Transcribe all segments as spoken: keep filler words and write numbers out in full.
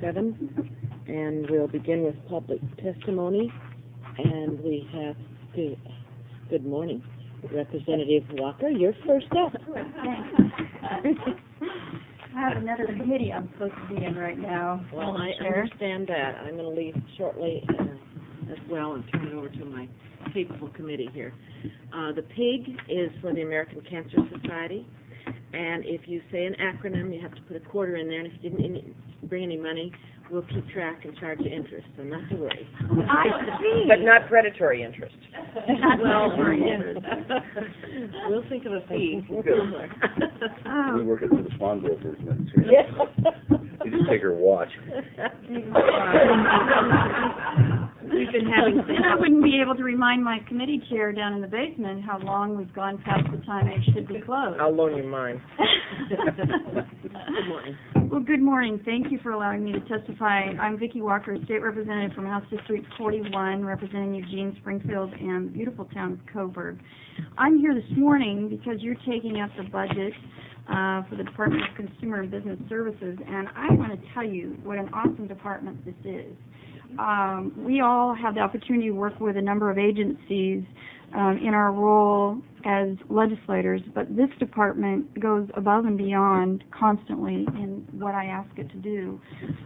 seven, and we'll begin with public testimony. And we have to, good morning, Representative Walker. You're first up. Thanks. I have another committee I'm supposed to be in right now. Well, I Chair. understand that. I'm going to leave shortly uh, as well and turn it over to my capable committee here. Uh, the PIG is for the American Cancer Society, and if you say an acronym, you have to put a quarter in there, and if you didn't any, bring any money, we'll keep track and charge you interest, so not to worry. I see. But not predatory interest. Well, we'll think of a fee. Oh. We work it for the pawnbrokers. Yeah. You just take her watch. We've been having. Then I wouldn't be able to remind my committee chair down in the basement how long we've gone past the time it should be closed. I'll loan you mine. Good morning. Well, good morning. Thank you for allowing me to testify. I'm Vicki Walker, State Representative from House District forty-one, representing Eugene, Springfield, and the beautiful town of Coburg. I'm here this morning because you're taking up the budget uh, for the Department of Consumer and Business Services, and I want to tell you what an awesome department this is. Um, we all have the opportunity to work with a number of agencies um, in our role as legislators, but this department goes above and beyond constantly in what I ask it to do.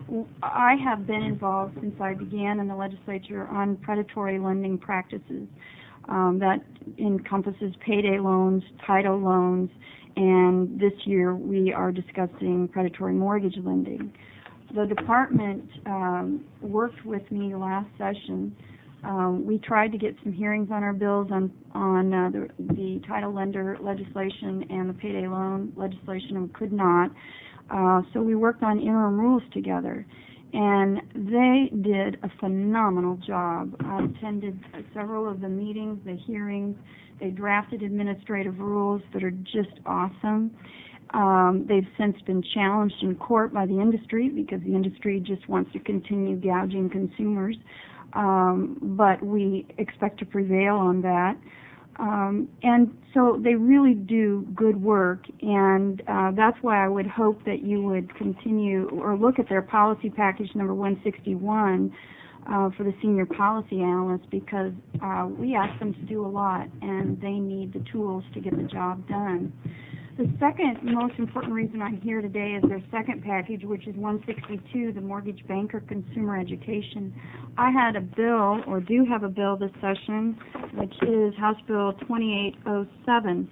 I have been involved since I began in the legislature on predatory lending practices. Um, that encompasses payday loans, title loans, and this year we are discussing predatory mortgage lending. The department um, worked with me last session. Um, we tried to get some hearings on our bills on, on uh, the, the title lender legislation and the payday loan legislation, and could not. Uh, so we worked on interim rules together, and they did a phenomenal job. I attended several of the meetings, the hearings. They drafted administrative rules that are just awesome. Um, they've since been challenged in court by the industry because the industry just wants to continue gouging consumers. Um, but we expect to prevail on that. Um, and so they really do good work, and uh, that's why I would hope that you would continue or look at their policy package number one sixty-one uh, for the senior policy analyst, because uh, we ask them to do a lot, and they need the tools to get the job done. The second most important reason I'm here today is their second package, which is one sixty-two, the Mortgage Banker Consumer Education. I had a bill, or do have a bill this session, which is House Bill twenty-eight oh seven,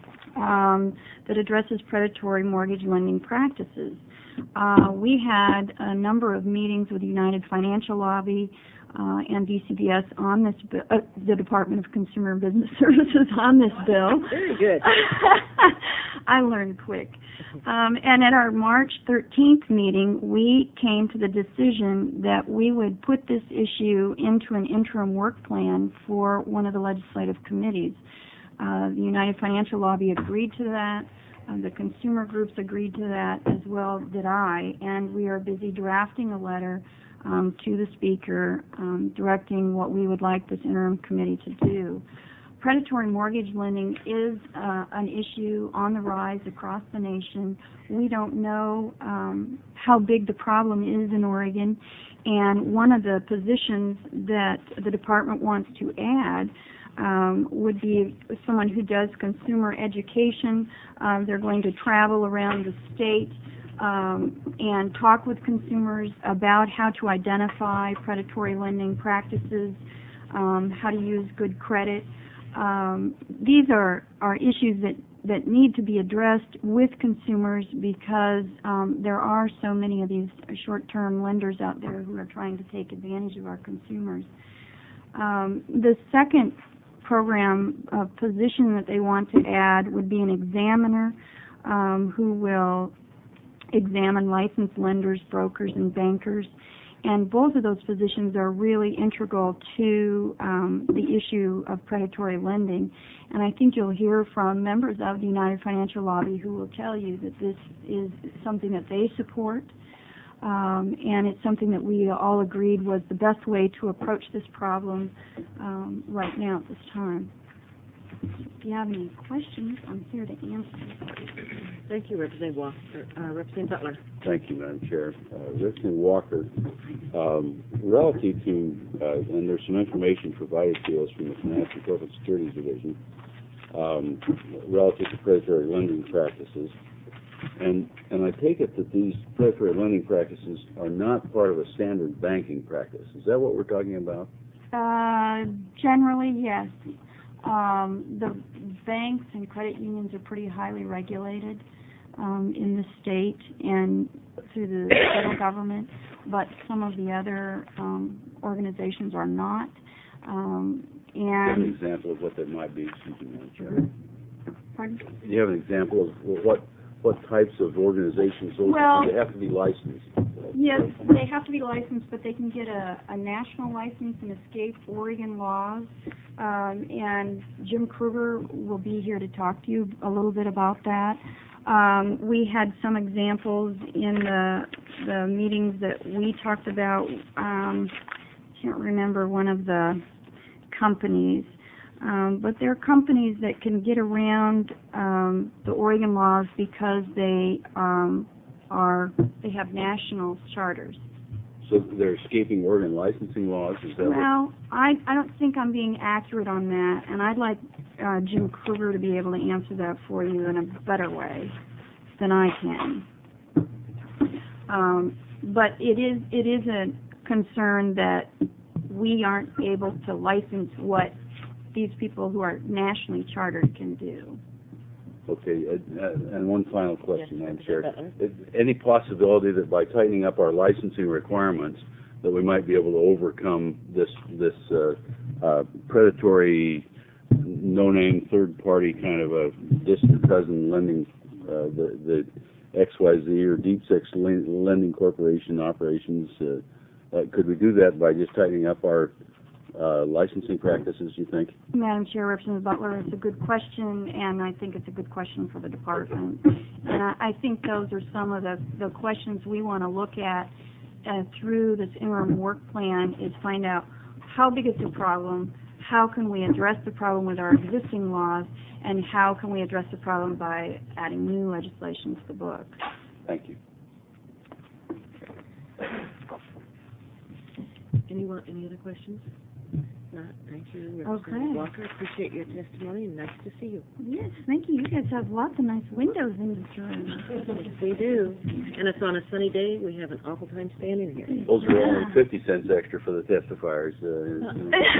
um, that addresses predatory mortgage lending practices. Uh, we had a number of meetings with the United Financial Lobby Uh, and D C B S on this bill, uh, the Department of Consumer and Business Services on this bill. Very good. I learned quick. Um, and at our March thirteenth meeting, we came to the decision that we would put this issue into an interim work plan for one of the legislative committees. Uh, the United Financial Lobby agreed to that. Uh, the consumer groups agreed to that, as well did I. And we are busy drafting a letter Um, to the Speaker, um, directing what we would like this interim committee to do. Predatory mortgage lending is uh, an issue on the rise across the nation. We don't know um, how big the problem is in Oregon, and one of the positions that the department wants to add um, would be someone who does consumer education. Uh, they're going to travel around the state Um, and talk with consumers about how to identify predatory lending practices, um, how to use good credit. Um, these are, are issues that, that need to be addressed with consumers, because um, there are so many of these short-term lenders out there who are trying to take advantage of our consumers. Um, the second program uh, position that they want to add would be an examiner um, who will examine licensed lenders, brokers, and bankers, and both of those positions are really integral to um, the issue of predatory lending. And I think you'll hear from members of the United Financial Lobby who will tell you that this is something that they support, um, and it's something that we all agreed was the best way to approach this problem um, right now at this time. If you have any questions, I'm here to answer. Thank you, Representative Walker. Uh, Representative Butler. Thank you, Madam Chair. Uh, Representative Walker, um, relative to, uh, and there's some information provided to us from the Financial Corporate Securities Division, um, relative to predatory lending practices. And, and I take it that these predatory lending practices are not part of a standard banking practice. Is that what we're talking about? Uh, generally, yes. Um, the banks and credit unions are pretty highly regulated um, in the state and through the federal government, but some of the other um, organizations are not. Um, Do you have an and example of what that might be? Excuse me, Madam Chair. pardon? Do you have an example of what what types of organizations? Those, Well- they have to be licensed. Yes, they have to be licensed, but they can get a, a national license and escape Oregon laws. Um, and Jim Kruger will be here to talk to you a little bit about that. Um, we had some examples in the the meetings that we talked about. Um, I can't remember one of the companies. Um, but there are companies that can get around um, the Oregon laws because they um, are they have national charters. So they're escaping Oregon licensing laws. Is that what? Well, I I don't think I'm being accurate on that, and I'd like uh, Jim Kruger to be able to answer that for you in a better way than I can. Um, but it is it is a concern that we aren't able to license what these people who are nationally chartered can do. Okay, uh, uh, and one final question, Yes, Madam Representative Chair. Butler. Is any possibility that by tightening up our licensing requirements, that we might be able to overcome this this uh, uh, predatory, no-name, third-party kind of a distant cousin lending, uh, the the X Y Z or Deep Six Lending Corporation operations? Uh, uh, could we do that by just tightening up our uh, licensing practices, you think? Madam Chair, Representative Butler, it's a good question, and I think it's a good question for the department. And I, I think those are some of the, the questions we want to look at uh, through this interim work plan, is find out how big is the problem, how can we address the problem with our existing laws, and how can we address the problem by adding new legislation to the book. Thank you. Anyone, any other questions? Not, thank you, Okay. Representative Walker. Appreciate your testimony, and nice to see you. Yes, thank you. You guys have lots of nice windows in this room. Yes, we do. And it's on a sunny day. We have an awful time standing here. Those are only fifty cents extra for the testifiers. Uh,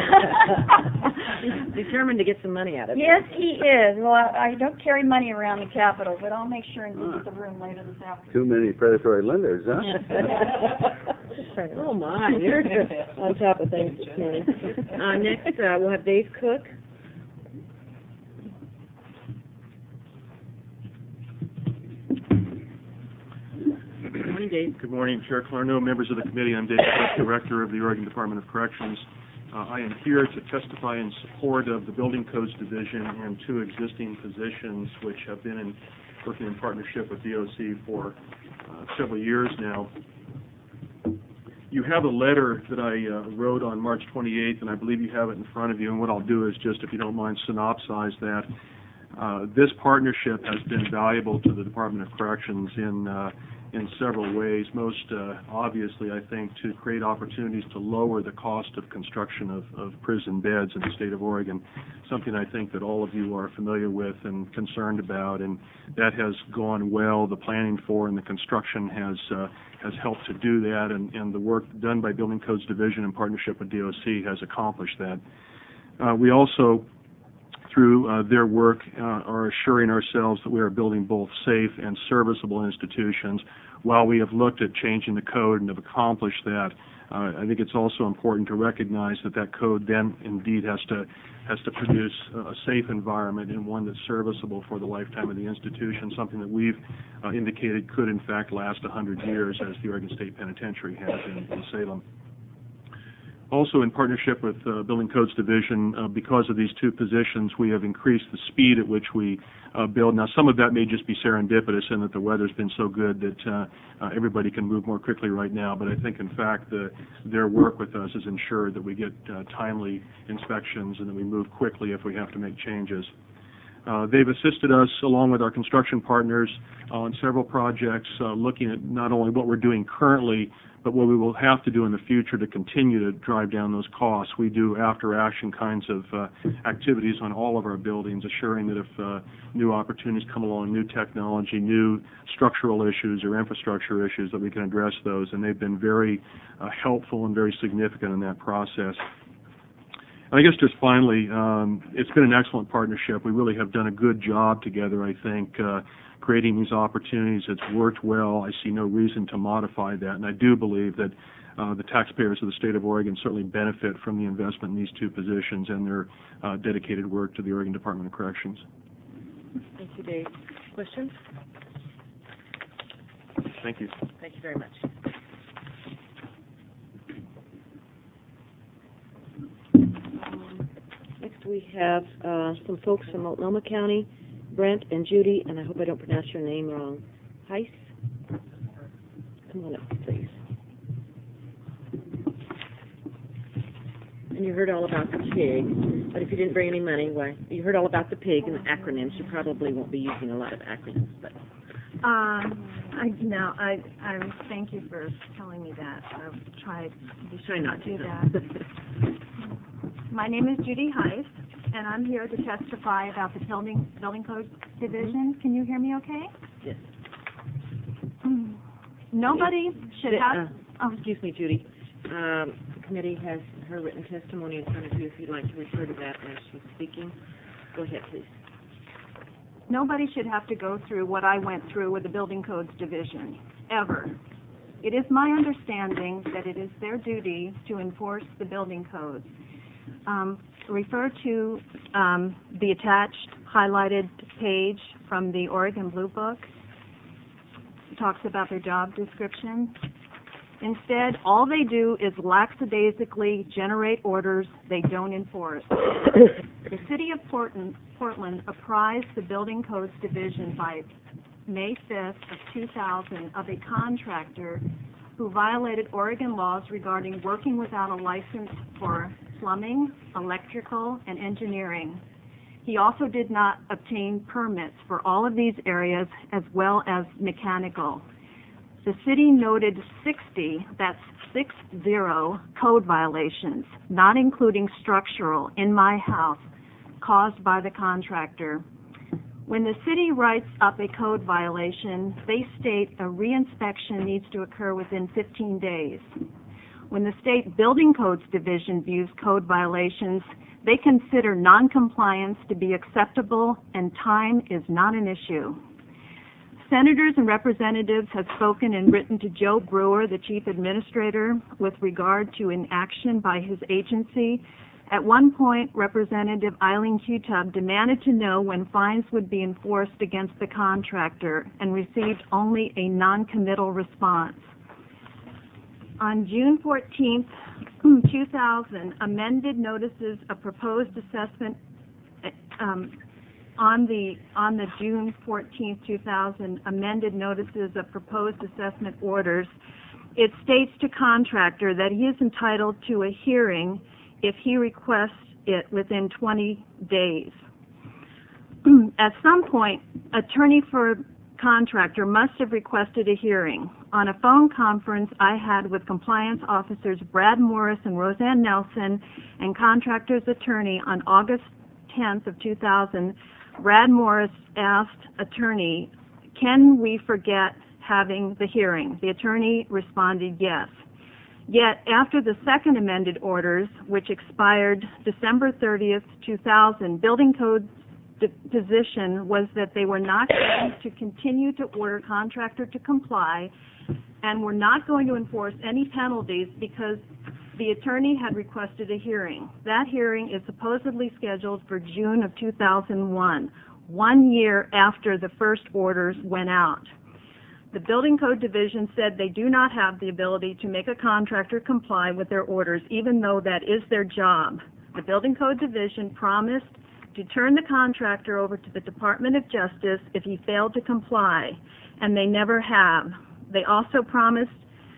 He's determined to get some money out of it. Yes, he is. Well, I, I don't carry money around the Capitol, but I'll make sure and visit the room later this afternoon. Too many predatory lenders, huh? Oh, my, you're on top of things this morning. Uh, next, uh, we'll have Dave Cook. Good morning, Dave. Good morning, Chair Clarno, members of the committee. I'm Dave Cook, Director of the Oregon Department of Corrections. Uh, I am here to testify in support of the Building Codes Division and two existing positions which have been in, working in partnership with D O C for uh, several years now. You have a letter that I uh, wrote on March twenty-eighth, and I believe you have it in front of you, and what I'll do is just, if you don't mind, synopsize that. Uh, this partnership has been valuable to the Department of Corrections in uh, in several ways. Most uh, obviously, I think, to create opportunities to lower the cost of construction of, of prison beds in the state of Oregon, something I think that all of you are familiar with and concerned about, and that has gone well. The planning for and the construction has uh, has helped to do that, and, and the work done by Building Codes Division in partnership with D O C has accomplished that. Uh, we also, through uh, their work, uh, are assuring ourselves that we are building both safe and serviceable institutions. While we have looked at changing the code and have accomplished that, uh, I think it's also important to recognize that that code then indeed has to has to produce a safe environment and one that's serviceable for the lifetime of the institution, something that we've uh, indicated could in fact last one hundred years, as the Oregon State Penitentiary has in, in Salem. Also, in partnership with uh, Building Codes Division, uh, because of these two positions, we have increased the speed at which we uh, build. Now, some of that may just be serendipitous in that the weather's been so good that uh, uh, everybody can move more quickly right now. But I think, in fact, the, their work with us has ensured that we get uh, timely inspections and that we move quickly if we have to make changes. Uh, they've assisted us, along with our construction partners, on several projects, uh, looking at not only what we're doing currently, but what we will have to do in the future to continue to drive down those costs. We do after-action kinds of uh, activities on all of our buildings, assuring that if uh, new opportunities come along, new technology, new structural issues or infrastructure issues, that we can address those. And they've been very uh, helpful and very significant in that process. And I guess just finally, um, it's been an excellent partnership. We really have done a good job together, I think, uh, creating these opportunities. It's worked well. I see no reason to modify that, and I do believe that uh, the taxpayers of the state of Oregon certainly benefit from the investment in these two positions and their uh, dedicated work to the Oregon Department of Corrections. Thank you, Dave. Questions? Thank you. Thank you very much. Um, Next, we have uh, some folks from Multnomah County, Brent and Judy, and I hope I don't pronounce your name wrong. Heiss? Come on up, please. And you heard all about the pig, but if you didn't bring any money, why? You heard all about the pig and the acronyms. You probably won't be using a lot of acronyms, but. Um, I, no, I, I thank you for telling me that. I've tried Try not to do to. that. My name is Judy Heiss, and I'm here to testify about the Building, Building Code Division. Can you hear me okay? Yes. Mm. Nobody should have... Uh, oh, excuse me, Judy. Um, the committee has her written testimony in front of you. If you'd like to refer to that as she's speaking, go ahead, please. Nobody should have to go through what I went through with the Building Codes Division, ever. It is my understanding that it is their duty to enforce the building codes. Um, refer to um, the attached highlighted page from the Oregon Blue Book. It talks about their job description. Instead, all they do is lackadaisically generate orders they don't enforce. The City of Portland, Portland apprised the Building Codes Division by May fifth of two thousand of a contractor who violated Oregon laws regarding working without a license for plumbing, electrical, and engineering. He also did not obtain permits for all of these areas as well as mechanical. The city noted sixty, that's six zero, code violations, not including structural, in my house, caused by the contractor. When the city writes up a code violation, they state a reinspection needs to occur within fifteen days. When the State Building Codes Division views code violations, they consider noncompliance to be acceptable and time is not an issue. Senators and representatives have spoken and written to Joe Brewer, the chief administrator, with regard to inaction by his agency. At one point, Representative Eileen Qtub demanded to know when fines would be enforced against the contractor and received only a non-committal response. On June fourteenth, two thousand, amended notices of proposed assessment um, on the on the June fourteenth, two thousand, amended notices of proposed assessment orders, it states to contractor that he is entitled to a hearing if he requests it within twenty days. At some point, attorney for contractor must have requested a hearing. On a phone conference I had with compliance officers Brad Morris and Roseanne Nelson and contractor's attorney on August tenth of two thousand, Brad Morris asked attorney, "Can we forget having the hearing?" The attorney responded yes. Yet, after the second amended orders, which expired December thirtieth, two thousand, building code position was that they were not going to continue to order contractor to comply and were not going to enforce any penalties because the attorney had requested a hearing. That hearing is supposedly scheduled for June of two thousand one, one year after the first orders went out. The Building Code Division said they do not have the ability to make a contractor comply with their orders, even though that is their job. The Building Code Division promised to turn the contractor over to the Department of Justice if he failed to comply, and they never have. They also promised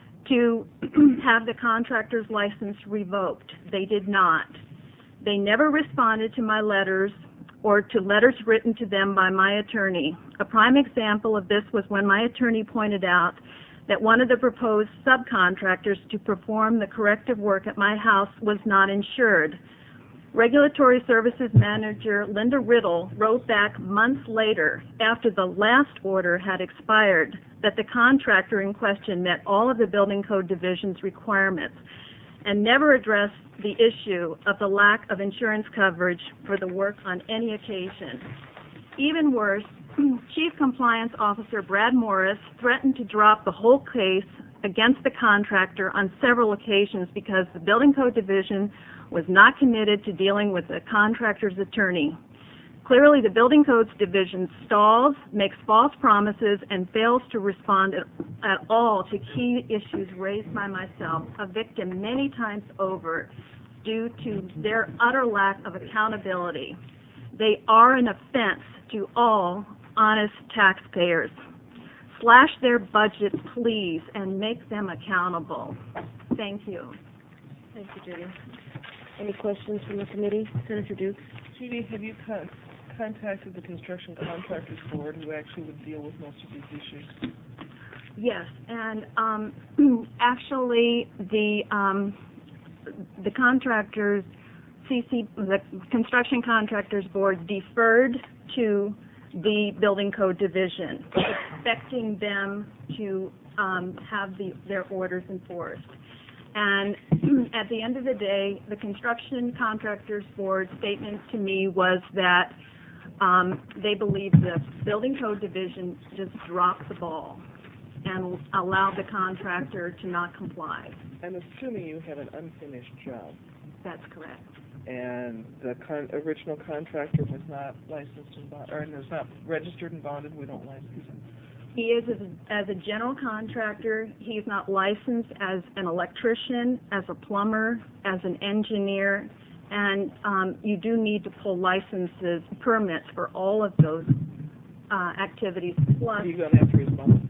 to have the contractor's license revoked. They did not. They never responded to my letters or to letters written to them by my attorney. A prime example of this was when my attorney pointed out that one of the proposed subcontractors to perform the corrective work at my house was not insured. Regulatory Services Manager Linda Riddle wrote back months later, after the last order had expired, that the contractor in question met all of the Building Code Division's requirements and never addressed the issue of the lack of insurance coverage for the work on any occasion. Even worse, Chief Compliance Officer Brad Morris threatened to drop the whole case against the contractor on several occasions because the Building Code Division was not committed to dealing with the contractor's attorney. Clearly, the Building Codes Division stalls, makes false promises, and fails to respond at, at all to key issues raised by myself, a victim many times over, due to their utter lack of accountability. They are an offense to all honest taxpayers. Slash their budget, please, and make them accountable. Thank you. Thank you, Judy. Any questions from the committee? Senator Dukes? Judy, have you con- contacted the Construction Contractors Board, who actually would deal with most of these issues? Yes, and um, actually, the um, the contractors, C C, the Construction Contractors Board deferred to the Building Code Division, expecting them to um, have the, their orders enforced. And at the end of the day, the Construction Contractors Board statement to me was that um, they believe the Building Code Division just dropped the ball and allowed the contractor to not comply. I'm assuming you have an unfinished job, That's correct. and the con- original contractor was not licensed and bond- or was not registered and bonded. We don't license him. He is, as a, as a general contractor, he's not licensed as an electrician, as a plumber, as an engineer, and um, you do need to pull licenses, permits for all of those uh, activities, plus... Are you going after his bond?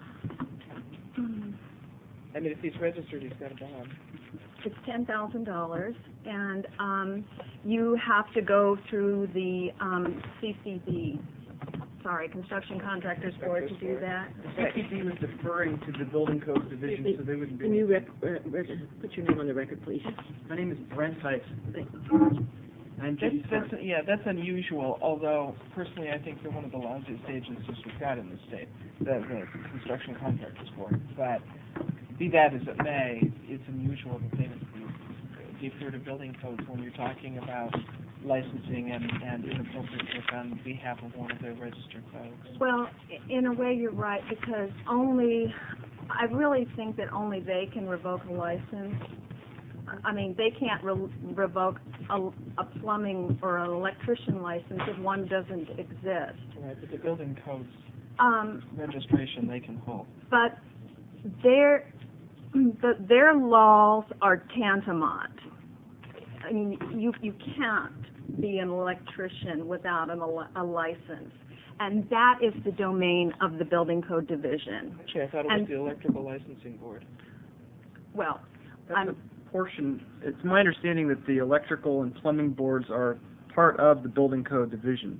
I mean, if he's registered, he's got a bond. It's ten thousand dollars, and um, you have to go through the um, C C B, sorry, Construction Contractors Board to do that. The C C B was deferring to the Building Code Division, so they wouldn't be... Can you rec- uh, rec- put your name on the record, please? My name is Brent Sykes. Thank you. I'm That's, Judy's that's, partner. yeah, that's unusual, although personally I think they're one of the loudest agencies we've got in the state, the, the Construction Contractors Board. But be that as it may, it's unusual that they would defer to building codes when you're talking about licensing and, and inappropriate work on behalf of one of their registered folks. Well, i- in a way, you're right, because only, I really think that only they can revoke a license. I mean, they can't re- revoke a, a plumbing or an electrician license if one doesn't exist. Right, but the building codes Um, registration they can hold. but their, the, their laws are tantamount. I mean, you, you can't be an electrician without an, ele- a license. And that is the domain of the Building Code Division. Actually, I thought it was And- the Electrical Licensing Board. Well, That's I'm, a portion, it's my understanding that the electrical and plumbing boards are part of the Building Code Division.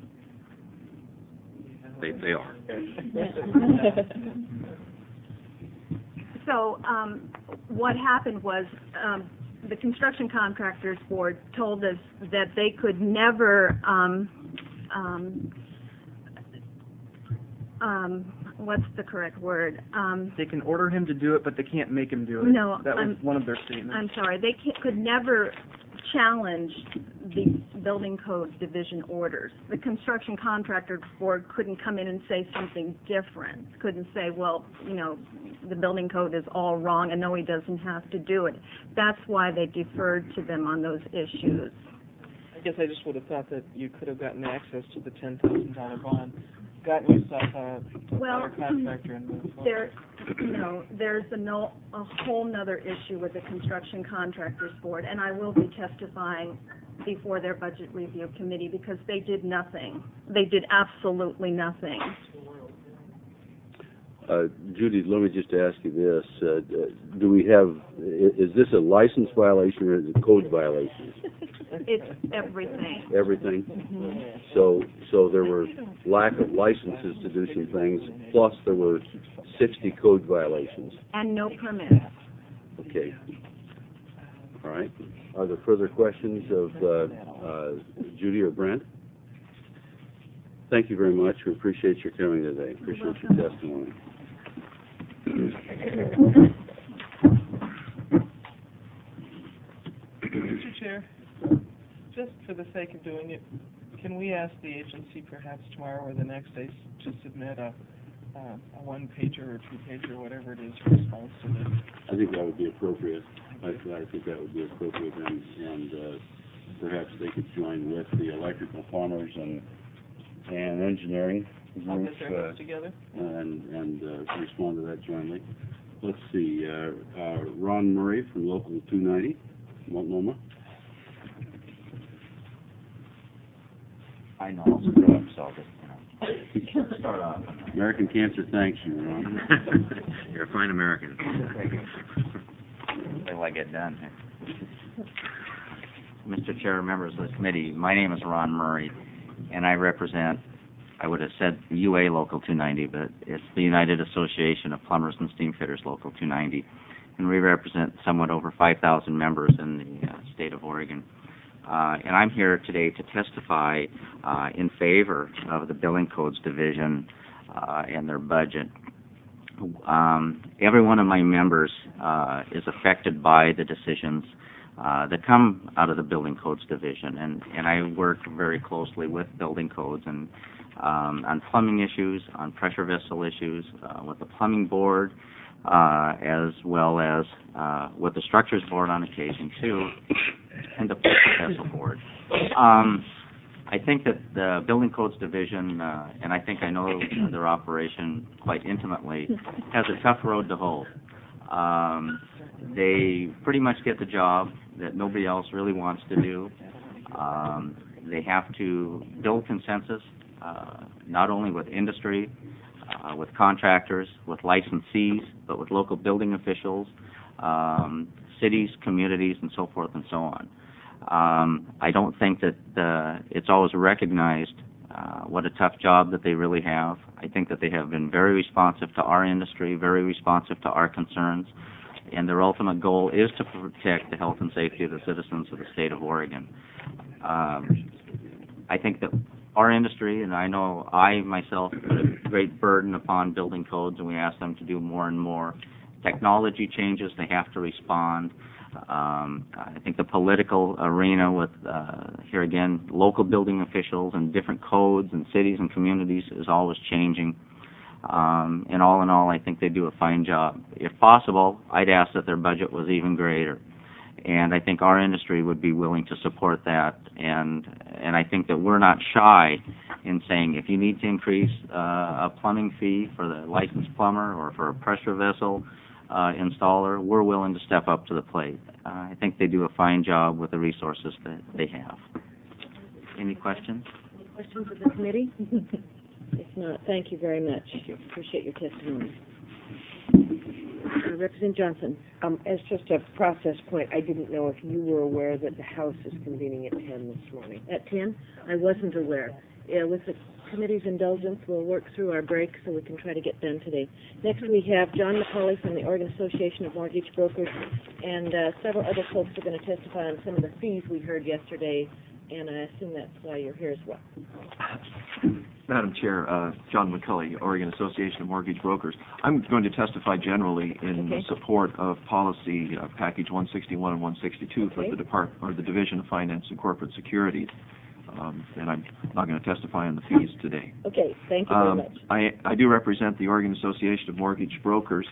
They, they are. so um, what happened was um, the Construction Contractors Board told us that they could never, um, um, um, what's the correct word? Um, They can order him to do it, but they can't make him do it. No, That was I'm- one of their statements. I'm sorry, they ca- could never challenge the Building Code Division orders. The Construction Contractor Board couldn't come in and say something different, couldn't say, well, you know, the Building Code is all wrong, and no, he doesn't have to do it. That's why they deferred to them on those issues. I guess I just would have thought that you could have gotten access to the ten thousand dollar bond gotten yourself a Well, better contractor and moved forward. There, you know, there's a no, a whole nother issue with the Construction Contractors Board, and I will be testifying before their Budget Review Committee because they did nothing. They did absolutely nothing. Uh, Judy, let me just ask you this, uh, do we have, i- is this a license violation or is it code violation? It's everything. Everything? Mhm. So, so there were lack of licenses to do some things, plus there were sixty code violations. And no permits. Okay. All right. Are there further questions of uh, uh, Judy or Brent? Thank you very much. We appreciate your coming today. Appreciate your testimony. Mister Chair, just for the sake of doing it, can we ask the agency perhaps tomorrow or the next day to submit a, uh, a one-pager or two-pager, or whatever it is, response to this? I think that would be appropriate. I, I think that would be appropriate, and, and uh, perhaps they could join with the electrical plumbers and and engineering I'll group, get their uh, heads together. and and uh, respond to that jointly. Let's see, uh, uh, Ron Murray from Local two ninety, Multnomah. I know I'll screw up, so just, you know, start off. American Cancer thanks you, Ron. You're a fine American. Until I get done here. Mister Chair, members of the committee, my name is Ron Murray, and I represent, I would have said U A Local two ninety, but it's the United Association of Plumbers and Steamfitters Local two ninety, and we represent somewhat over five thousand members in the uh, state of Oregon. Uh, and I'm here today to testify uh, in favor of the Building Codes Division uh, and their budget. Um, every one of my members uh, is affected by the decisions uh, that come out of the Building Codes Division, and, and I work very closely with building codes and um, on plumbing issues, on pressure vessel issues, uh, with the plumbing board, uh, as well as uh, with the structures board on occasion too, and the pressure vessel board. Um, I think that the Building Codes Division, uh, and I think I know their operation quite intimately, has a tough road to hoe. Um, they pretty much get the job that nobody else really wants to do. Um, they have to build consensus, uh, not only with industry, uh, with contractors, with licensees, but with local building officials, um, cities, communities, and so forth and so on. Um, I don't think that uh, it's always recognized uh, what a tough job that they really have. I think that they have been very responsive to our industry, very responsive to our concerns, and their ultimate goal is to protect the health and safety of the citizens of the state of Oregon. Um, I think that our industry, and I know I myself put a great burden upon building codes, and we ask them to do more and more. Technology changes, they have to respond. Um, I think the political arena with, uh, here again, local building officials and different codes and cities and communities is always changing. Um, and all in all, I think they do a fine job. If possible, I'd ask that their budget was even greater. And I think our industry would be willing to support that. And and I think that we're not shy in saying if you need to increase uh, a plumbing fee for the licensed plumber or for a pressure vessel Uh, installer, we're willing to step up to the plate. Uh, I think they do a fine job with the resources that they have. Any questions? Any questions of the committee? If not, thank you very much. Thank you. Appreciate your testimony. Uh, Representative Johnson. Um, as just a process point, I didn't know if you were aware that the House is convening at ten this morning. At ten? I wasn't aware. Yeah, with the committee's indulgence, we'll work through our break so we can try to get done today. Next, we have John McCauley from the Oregon Association of Mortgage Brokers, and uh, several other folks are going to testify on some of the fees we heard yesterday, and I assume that's why you're here as well. Madam Chair, uh, John McCulley, Oregon Association of Mortgage Brokers. I'm going to testify generally in Okay. support of policy uh, package one sixty-one and one sixty-two for Okay. the Depart or the Division of Finance and Corporate Securities. Um, and I'm not going to testify on the fees today. Okay, thank you very Um, much. I, I do represent the Oregon Association of Mortgage Brokers.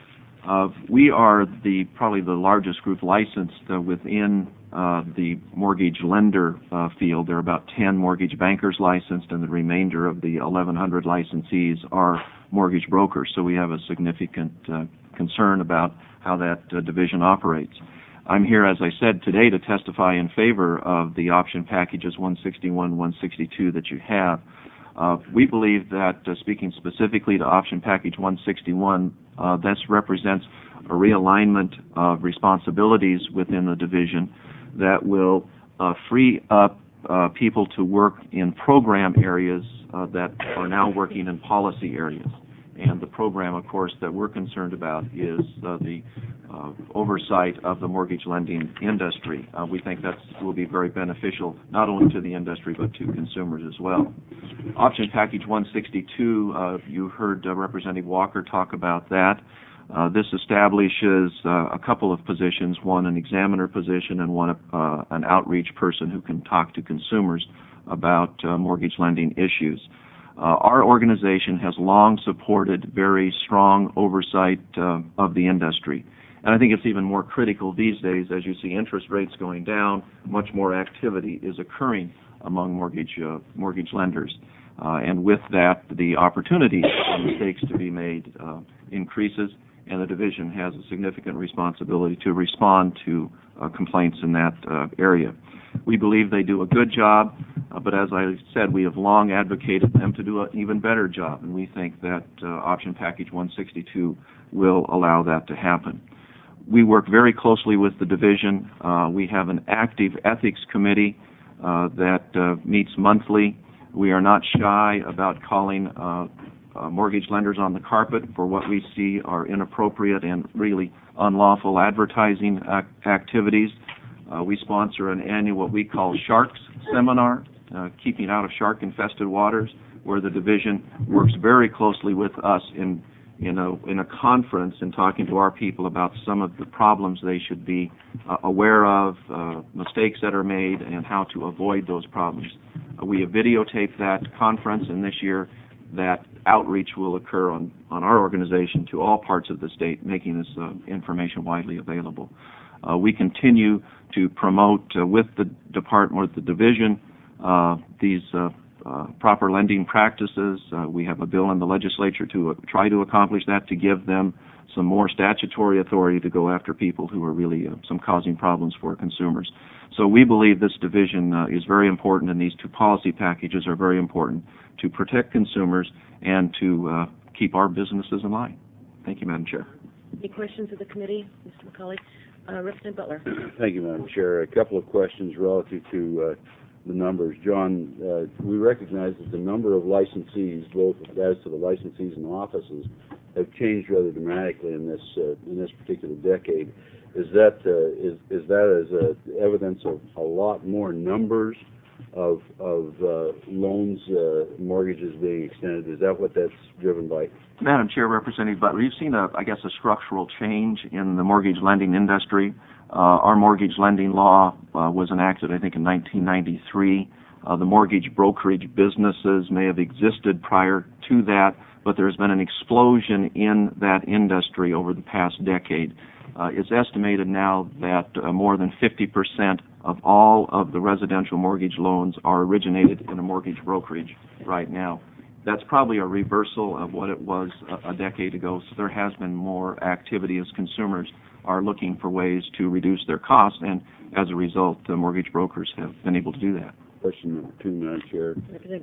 Uh, we are the probably the largest group licensed uh, within uh, the mortgage lender uh, field. There are about ten mortgage bankers licensed, and the remainder of the eleven hundred licensees are mortgage brokers. So we have a significant uh, concern about how that uh, division operates. I'm here, as I said, today to testify in favor of the option packages one sixty-one, one sixty-two that you have. Uh, we believe that, uh, speaking specifically to option package one sixty-one, uh, this represents a realignment of responsibilities within the division that will uh, free up uh, people to work in program areas uh, that are now working in policy areas. And the program, of course, that we're concerned about is uh, the uh, oversight of the mortgage lending industry. Uh, we think that will be very beneficial not only to the industry but to consumers as well. Option package one sixty-two, uh, you heard uh, Representative Walker talk about that. Uh, this establishes uh, a couple of positions, one an examiner position and one uh, an outreach person who can talk to consumers about uh, mortgage lending issues. Uh, our organization has long supported very strong oversight uh, of the industry. And I think it's even more critical these days as you see interest rates going down, much more activity is occurring among mortgage, uh, mortgage lenders. Uh, and with that, the opportunity for mistakes to be made uh, increases, and the division has a significant responsibility to respond to uh, complaints in that uh, area. We believe they do a good job, uh, but as I said, we have long advocated them to do an even better job, and we think that uh, option package one sixty-two will allow that to happen. We work very closely with the division. Uh, we have an active ethics committee uh, that uh, meets monthly. We are not shy about calling uh, uh, mortgage lenders on the carpet for what we see are inappropriate and really unlawful advertising ac activities. Uh, we sponsor an annual what we call Sharks Seminar, uh, keeping out of shark-infested waters, where the division works very closely with us in, in, a, in a conference and talking to our people about some of the problems they should be uh, aware of, uh, mistakes that are made, and how to avoid those problems. Uh, we have videotaped that conference, and this year that outreach will occur on, on our organization to all parts of the state, making this uh, information widely available. Uh, we continue to promote uh, with the department, with the division, uh, these uh, uh, proper lending practices. Uh, we have a bill in the legislature to uh, try to accomplish that, to give them some more statutory authority to go after people who are really uh, some causing problems for consumers. So we believe this division uh, is very important, and these two policy packages are very important to protect consumers and to uh, keep our businesses in line. Thank you, Madam Chair. Any questions of the committee, Mister McCauley? Uh, Representative Butler. Thank you, Madam Chair. A couple of questions relative to uh, the numbers. John, uh, we recognize that the number of licensees, both as to the licensees and offices, have changed rather dramatically in this uh, in this particular decade. Is that uh, is is that as a evidence of a lot more numbers of of uh, loans, uh, mortgages being extended? Is that what that's driven by? Madam Chair, Representative Butler, you've seen, a, I guess, a structural change in the mortgage lending industry. Uh, our mortgage lending law uh, was enacted, I think, in nineteen ninety-three. Uh, the mortgage brokerage businesses may have existed prior to that, but there's been an explosion in that industry over the past decade. Uh, it's estimated now that uh, more than fifty percent of all of the residential mortgage loans are originated in a mortgage brokerage right now. That's probably a reversal of what it was a, a decade ago, so there has been more activity as consumers are looking for ways to reduce their costs, and as a result, the mortgage brokers have been able to do that. Question number two, Madam Chair.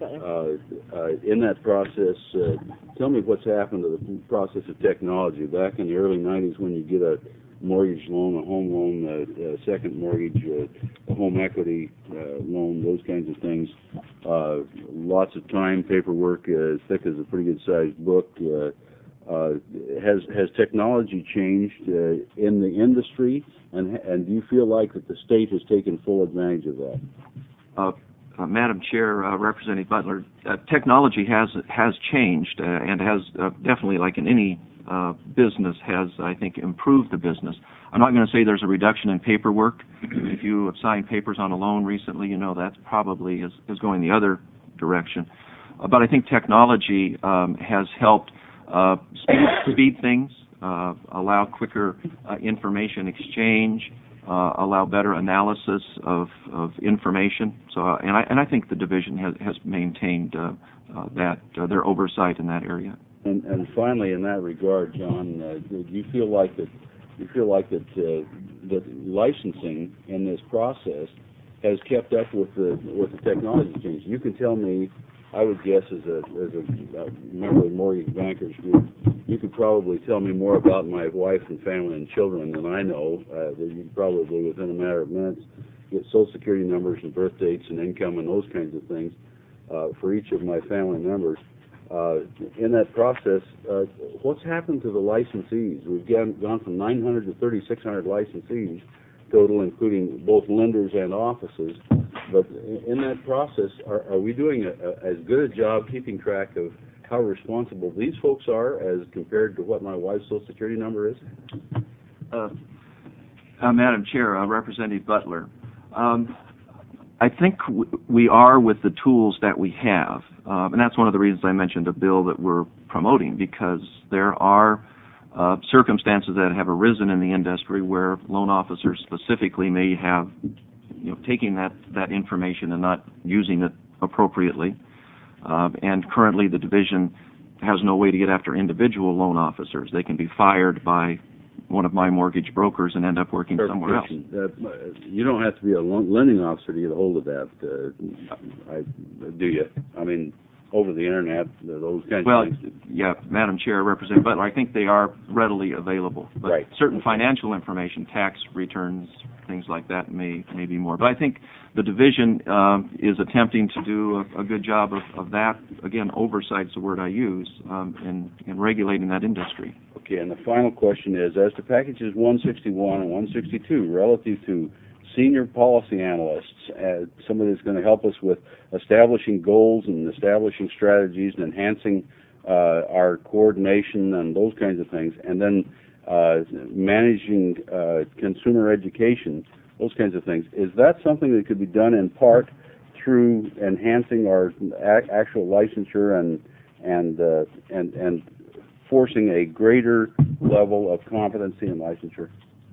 Uh, uh, in that process, uh, tell me what's happened to the process of technology. Back in the early nineties, when you get a mortgage loan, a home loan, a, a second mortgage, uh, a home equity uh, loan, those kinds of things, uh, lots of time, paperwork, uh, as thick as a pretty good-sized book. Uh, uh, has has technology changed uh, in the industry, and and do you feel like that the state has taken full advantage of that? Uh, Uh, Madam Chair, uh, Representative Butler, uh, technology has has changed uh, and has uh, definitely, like in any uh, business, has, I think, improved the business. I'm not going to say there's a reduction in paperwork. If you have signed papers on a loan recently, you know that probably is, is going the other direction. Uh, but I think technology um, has helped uh, speed, speed things. uh, allow quicker uh, information exchange, uh, allow better analysis of, of information. So, uh, and I and I think the division has has maintained uh, uh, that uh, their oversight in that area. And, and finally, in that regard, John, uh, do you feel like that you feel like that uh, that licensing in this process has kept up with the with the technology change? You can tell me. I would guess, as a as a uh, member of the Mortgage Bankers Group, you could probably tell me more about my wife and family and children than I know. Uh, that you probably, within a matter of minutes, get Social Security numbers and birth dates and income and those kinds of things uh, for each of my family members. Uh, in that process, uh, what's happened to the licensees? We've gone, gone from nine hundred to thirty-six hundred licensees total, including both lenders and offices. But in that process, are, are we doing a, a, as good a job keeping track of how responsible these folks are as compared to what my wife's Social Security number is? Uh, uh, Madam Chair, uh, Representative Butler, um, I think w we are with the tools that we have, um, and that's one of the reasons I mentioned a bill that we're promoting, because there are uh, circumstances that have arisen in the industry where loan officers specifically may have, you know, taking that, that information and not using it appropriately. Uh, and currently the division has no way to get after individual loan officers. They can be fired by one of my mortgage brokers and end up working somewhere else. Uh, you don't have to be a loan lending officer to get a hold of that, uh, I, do you? I mean, over the Internet, those kinds well, of things. Well, yeah, Madam Chair, Representative Butler, I think they are readily available. But right. certain financial information, tax returns, things like that may, may be more. But I think the division um, is attempting to do a, a good job of, of that. Again, oversight is the word I use, um, in, in regulating that industry. Okay, and the final question is, as to packages one sixty-one and one sixty-two, relative to senior policy analysts, uh, somebody that's going to help us with establishing goals and establishing strategies and enhancing uh, our coordination and those kinds of things, and then uh, managing uh, consumer education, those kinds of things. Is that something that could be done in part through enhancing our ac actual licensure and and uh, and and forcing a greater level of competency in licensure?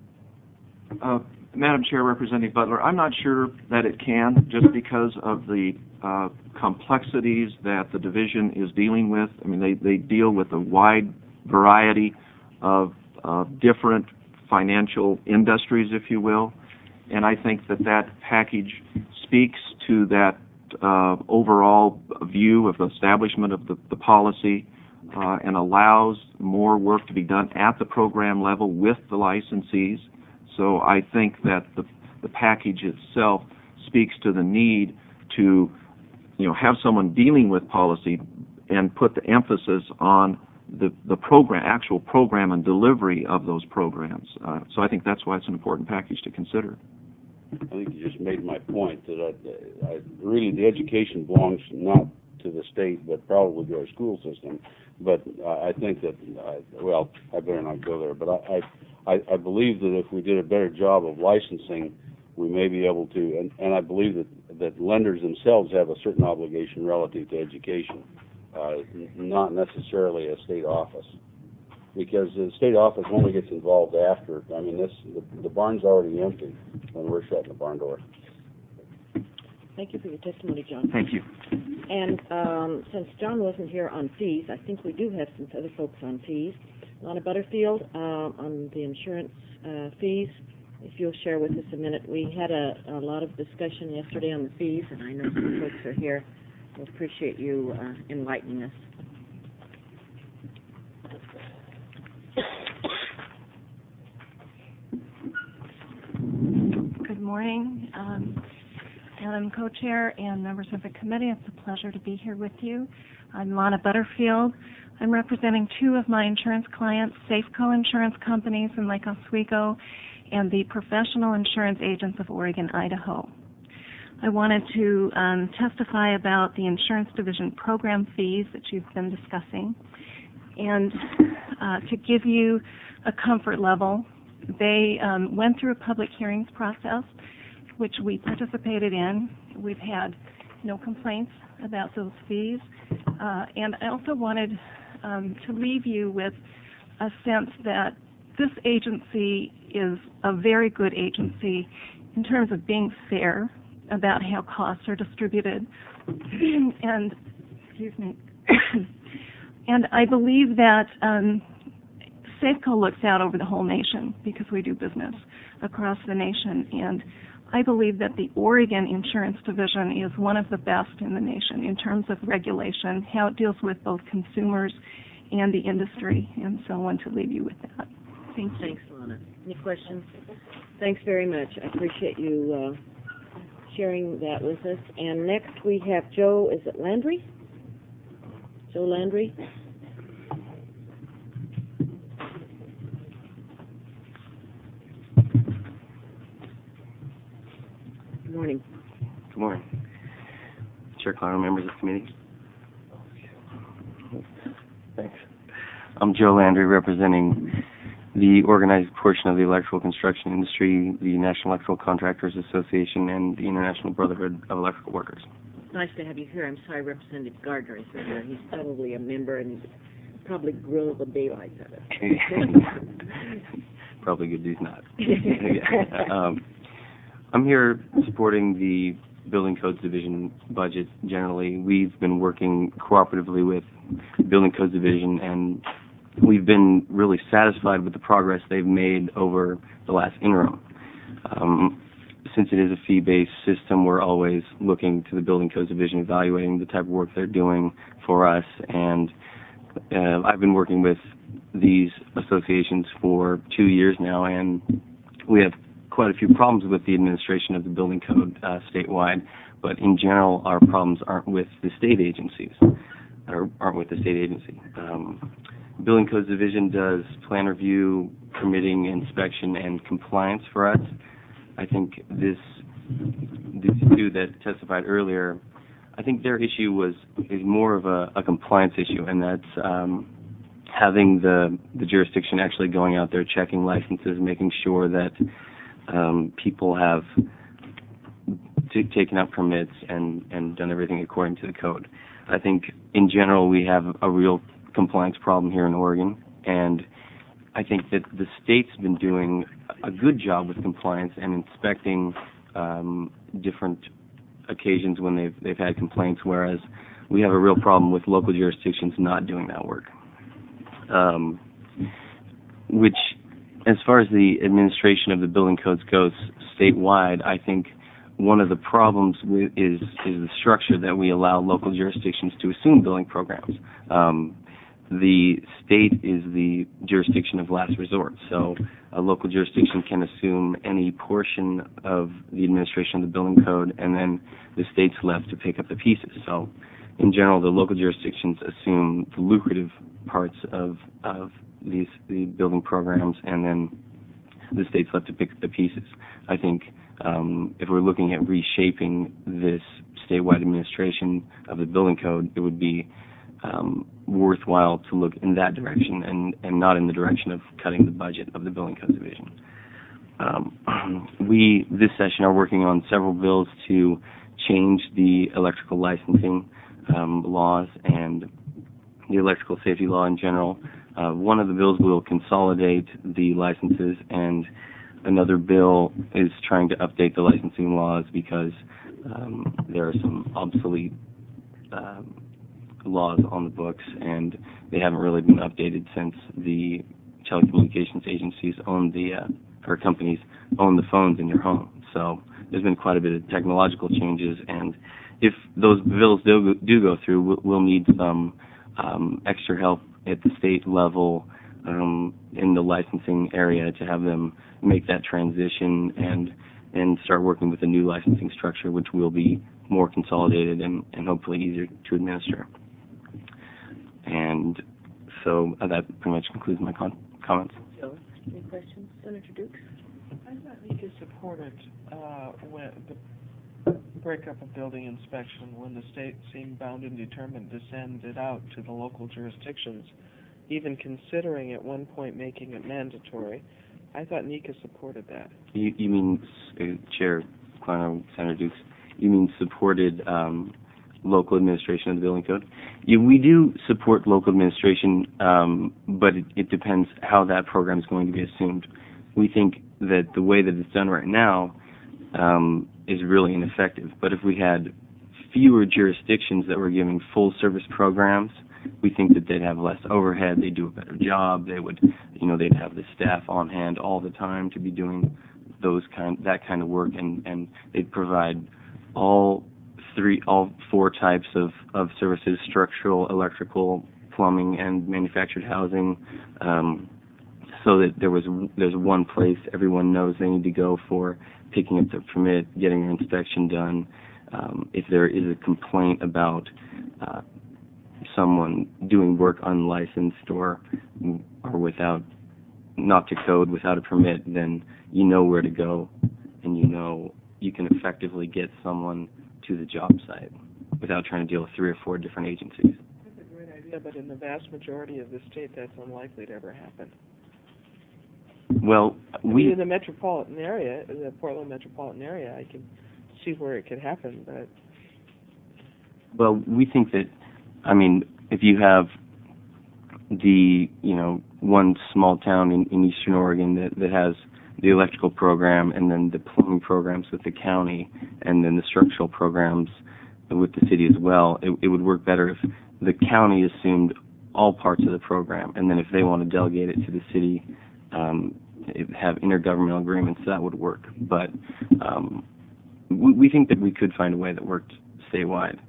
Uh, Madam Chair, Representative Butler, I'm not sure that it can, just because of the uh, complexities that the division is dealing with. I mean, they, they deal with a wide variety of uh, different financial industries, if you will, and I think that that package speaks to that uh, overall view of the establishment of the, the policy uh, and allows more work to be done at the program level with the licensees. So I think that the, the package itself speaks to the need to, you know, have someone dealing with policy and put the emphasis on the, the program, actual program and delivery of those programs. Uh, so I think that's why it's an important package to consider. I think you just made my point that I, I, really the education belongs not to the state, but probably to our school system. But uh, I think that, I, well, I better not go there, but I, I, I believe that if we did a better job of licensing, we may be able to, and, and I believe that, that lenders themselves have a certain obligation relative to education, uh, not necessarily a state office. Because the state office only gets involved after. I mean, this the, the barn's already empty when we're shutting the barn door. Thank you for your testimony, John. Thank you. And um, since John wasn't here on fees, I think we do have some other folks on fees. Lana Butterfield, um, on the insurance uh, fees, if you'll share with us a minute. We had a, a lot of discussion yesterday on the fees, and I know some folks are here. We'll appreciate you uh, enlightening us. Good morning, um, Madam Co-Chair and members of the committee. It's a pleasure to be here with you. I'm Lana Butterfield. I'm representing two of my insurance clients, Safeco Insurance Companies in Lake Oswego and the Professional Insurance Agents of Oregon, Idaho. I wanted to um, testify about the Insurance Division program fees that you've been discussing, and uh, to give you a comfort level. They um, went through a public hearings process, which we participated in. We've had no complaints about those fees. Uh, and I also wanted um, to leave you with a sense that this agency is a very good agency in terms of being fair about how costs are distributed. and, excuse me, and I believe that um, Safeco looks out over the whole nation because we do business across the nation, and I believe that the Oregon Insurance Division is one of the best in the nation in terms of regulation, how it deals with both consumers and the industry, and so I want to leave you with that. Thank you. Thanks, Lana. Any questions? Thanks very much. I appreciate you uh, sharing that with us. And next we have Joe, is it Landry? Joe Landry? Good morning. Good morning. Chair Clarno, members of the committee. Thanks. I'm Joe Landry, representing the organized portion of the electrical construction industry, the National Electrical Contractors Association, and the International Brotherhood of Electrical Workers. It's nice to have you here. I'm sorry Representative Gardner isn't here. He's probably a member and probably grilled the daylights out of it. Probably good he's not. um, I'm here supporting the Building Codes Division budget generally. We've been working cooperatively with Building Codes Division, and we've been really satisfied with the progress they've made over the last interim. Um, since it is a fee-based system, we're always looking to the Building Codes Division, evaluating the type of work they're doing for us, and uh, I've been working with these associations for two years now, and we have quite a few problems with the administration of the building code uh, statewide, but in general, our problems aren't with the state agencies, or aren't with the state agency. Um, Building Codes Division does plan review, permitting, inspection, and compliance for us. I think this, these two that testified earlier, I think their issue was is more of a, a compliance issue, and that's um, having the the jurisdiction actually going out there, checking licenses, making sure that um, people have t- taken out permits and, and done everything according to the code. I think in general we have a real compliance problem here in Oregon, and I think that the state's been doing a good job with compliance and inspecting um, different occasions when they've they've had complaints, whereas we have a real problem with local jurisdictions not doing that work. Um, which, as far as the administration of the building codes goes statewide, I think one of the problems with is is the structure that we allow local jurisdictions to assume building programs. Um, the state is the jurisdiction of last resort, so a local jurisdiction can assume any portion of the administration of the building code, and then the state's left to pick up the pieces. So, in general, the local jurisdictions assume the lucrative parts of of these the building programs, and then the state's left to pick up the pieces. I think um, if we're looking at reshaping this statewide administration of the building code, it would be um, worthwhile to look in that direction and, and not in the direction of cutting the budget of the Building Code Division. Um, we, this session, are working on several bills to change the electrical licensing um, laws and the electrical safety law in general. Uh, one of the bills will consolidate the licenses, and another bill is trying to update the licensing laws because um, there are some obsolete um, laws on the books, and they haven't really been updated since the telecommunications agencies own the, uh, or companies own the phones in your home. So there's been quite a bit of technological changes, and if those bills do, do go through, we'll, we'll need some um, extra help at the state level um, in the licensing area to have them make that transition and and start working with a new licensing structure, which will be more consolidated and, and hopefully easier to administer. And so uh, that pretty much concludes my con- comments. Joe, any questions? Senator Dukes? I thought NECA supported uh, when the breakup of building inspection when the state seemed bound and determined to send it out to the local jurisdictions, even considering at one point making it mandatory. I thought NECA supported that. You, you mean, uh, Chair Clarno, Senator Dukes, you mean supported um, local administration of the building code. Yeah, we do support local administration, um, but it, it depends how that program is going to be assumed. We think that the way that it's done right now um, is really ineffective. But if we had fewer jurisdictions that were giving full service programs, we think that they'd have less overhead, they'd do a better job, they would, you know, they'd have the staff on hand all the time to be doing those kind, that kind of work, and, and they'd provide all three, all four types of, of services: structural, electrical, plumbing, and manufactured housing, um, so that there was there's one place everyone knows they need to go for picking up the permit, getting their inspection done. Um, if there is a complaint about uh, someone doing work unlicensed or or without, not to code, without a permit, then you know where to go, and you know you can effectively get someone to the job site without trying to deal with three or four different agencies. That's a great idea, but in the vast majority of the state, that's unlikely to ever happen. Well, I we mean, in the metropolitan area, in the Portland metropolitan area, I can see where it could happen, but well, we think that, I mean, if you have the, you know, one small town in, in eastern Oregon that, that has the electrical program and then the plumbing programs with the county and then the structural programs with the city as well, it, it would work better if the county assumed all parts of the program, and then if they want to delegate it to the city, um, it, have intergovernmental agreements, that would work. But um, we, we think that we could find a way that worked statewide.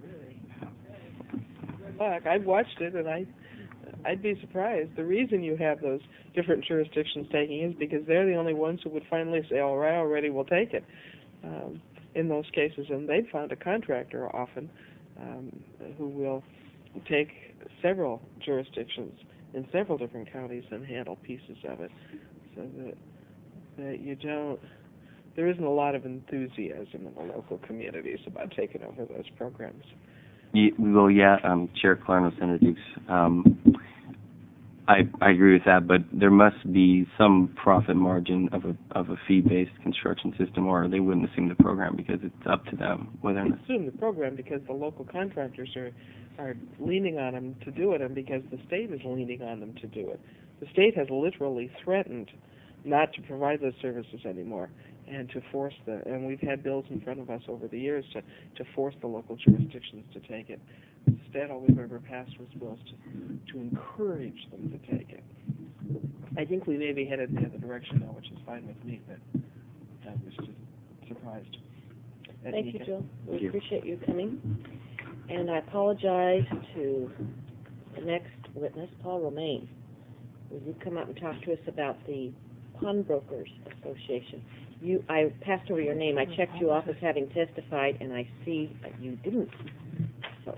Look, I've watched it, and I, I'd be surprised. The reason you have those different jurisdictions taking is because they're the only ones who would finally say, all right, already, we'll take it um, in those cases. And they've found a contractor often um, who will take several jurisdictions in several different counties and handle pieces of it, so that, that you don't, there isn't a lot of enthusiasm in the local communities about taking over those programs. Yeah, well, yeah, um, Chair Clarno, Senator Dukes, um, I, I agree with that, but there must be some profit margin of a of a fee-based construction system, or they wouldn't assume the program, because it's up to them whether or not. They assume the program because the local contractors are are leaning on them to do it, and because the state is leaning on them to do it. The state has literally threatened not to provide those services anymore, and to force the, and we've had bills in front of us over the years to, to force the local jurisdictions to take it. Instead, all we've ever passed was bills to, to encourage them to take it. I think we may be headed in the other direction now, which is fine with me, but I was just surprised. Thank you, Nika. Jill. We Thank you. appreciate you coming. And I apologize to the next witness, Paul Romaine. Will you come up and talk to us about the Pawnbrokers Association? You, I passed over your name. I checked you off as having testified, and I see that you didn't. So.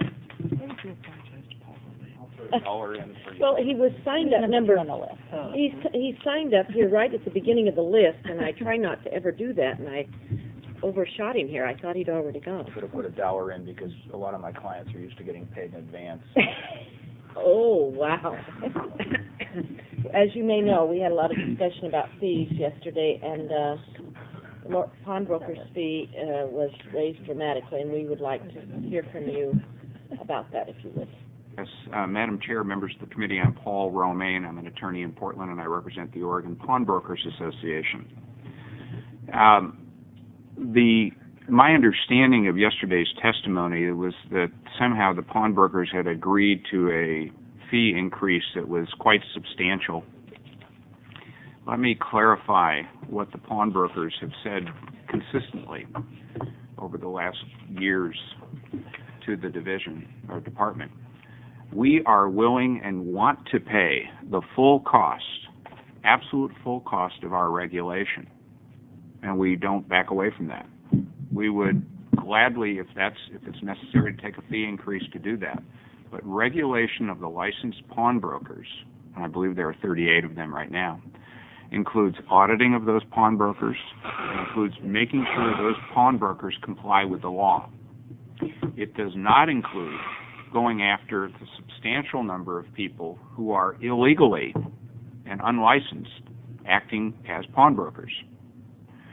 Well, he was signed up number. He's he's signed up here right at the beginning of the list, and I try not to ever do that, and I overshot him here. I thought he'd already gone. Should have put a dollar in because a lot of my clients are used to getting paid in advance. Oh, wow. As you may know, we had a lot of discussion about fees yesterday, and uh, the mo- pawnbroker's fee uh, was raised dramatically, and we would like to hear from you about that, if you would. Yes, uh, Madam Chair, members of the committee, I'm Paul Romaine. I'm an attorney in Portland, and I represent the Oregon Pawnbrokers Association. Um, the my understanding of yesterday's testimony was that somehow the pawnbrokers had agreed to a fee increase that was quite substantial. Let me clarify what the pawnbrokers have said consistently over the last years to the division or department. We are willing and want to pay the full cost, absolute full cost of our regulation, and we don't back away from that. We would gladly, if that's if it's necessary, to take a fee increase to do that. But regulation of the licensed pawnbrokers, and I believe there are thirty-eight of them right now, includes auditing of those pawnbrokers, includes making sure those pawnbrokers comply with the law. It does not include going after the substantial number of people who are illegally and unlicensed acting as pawnbrokers.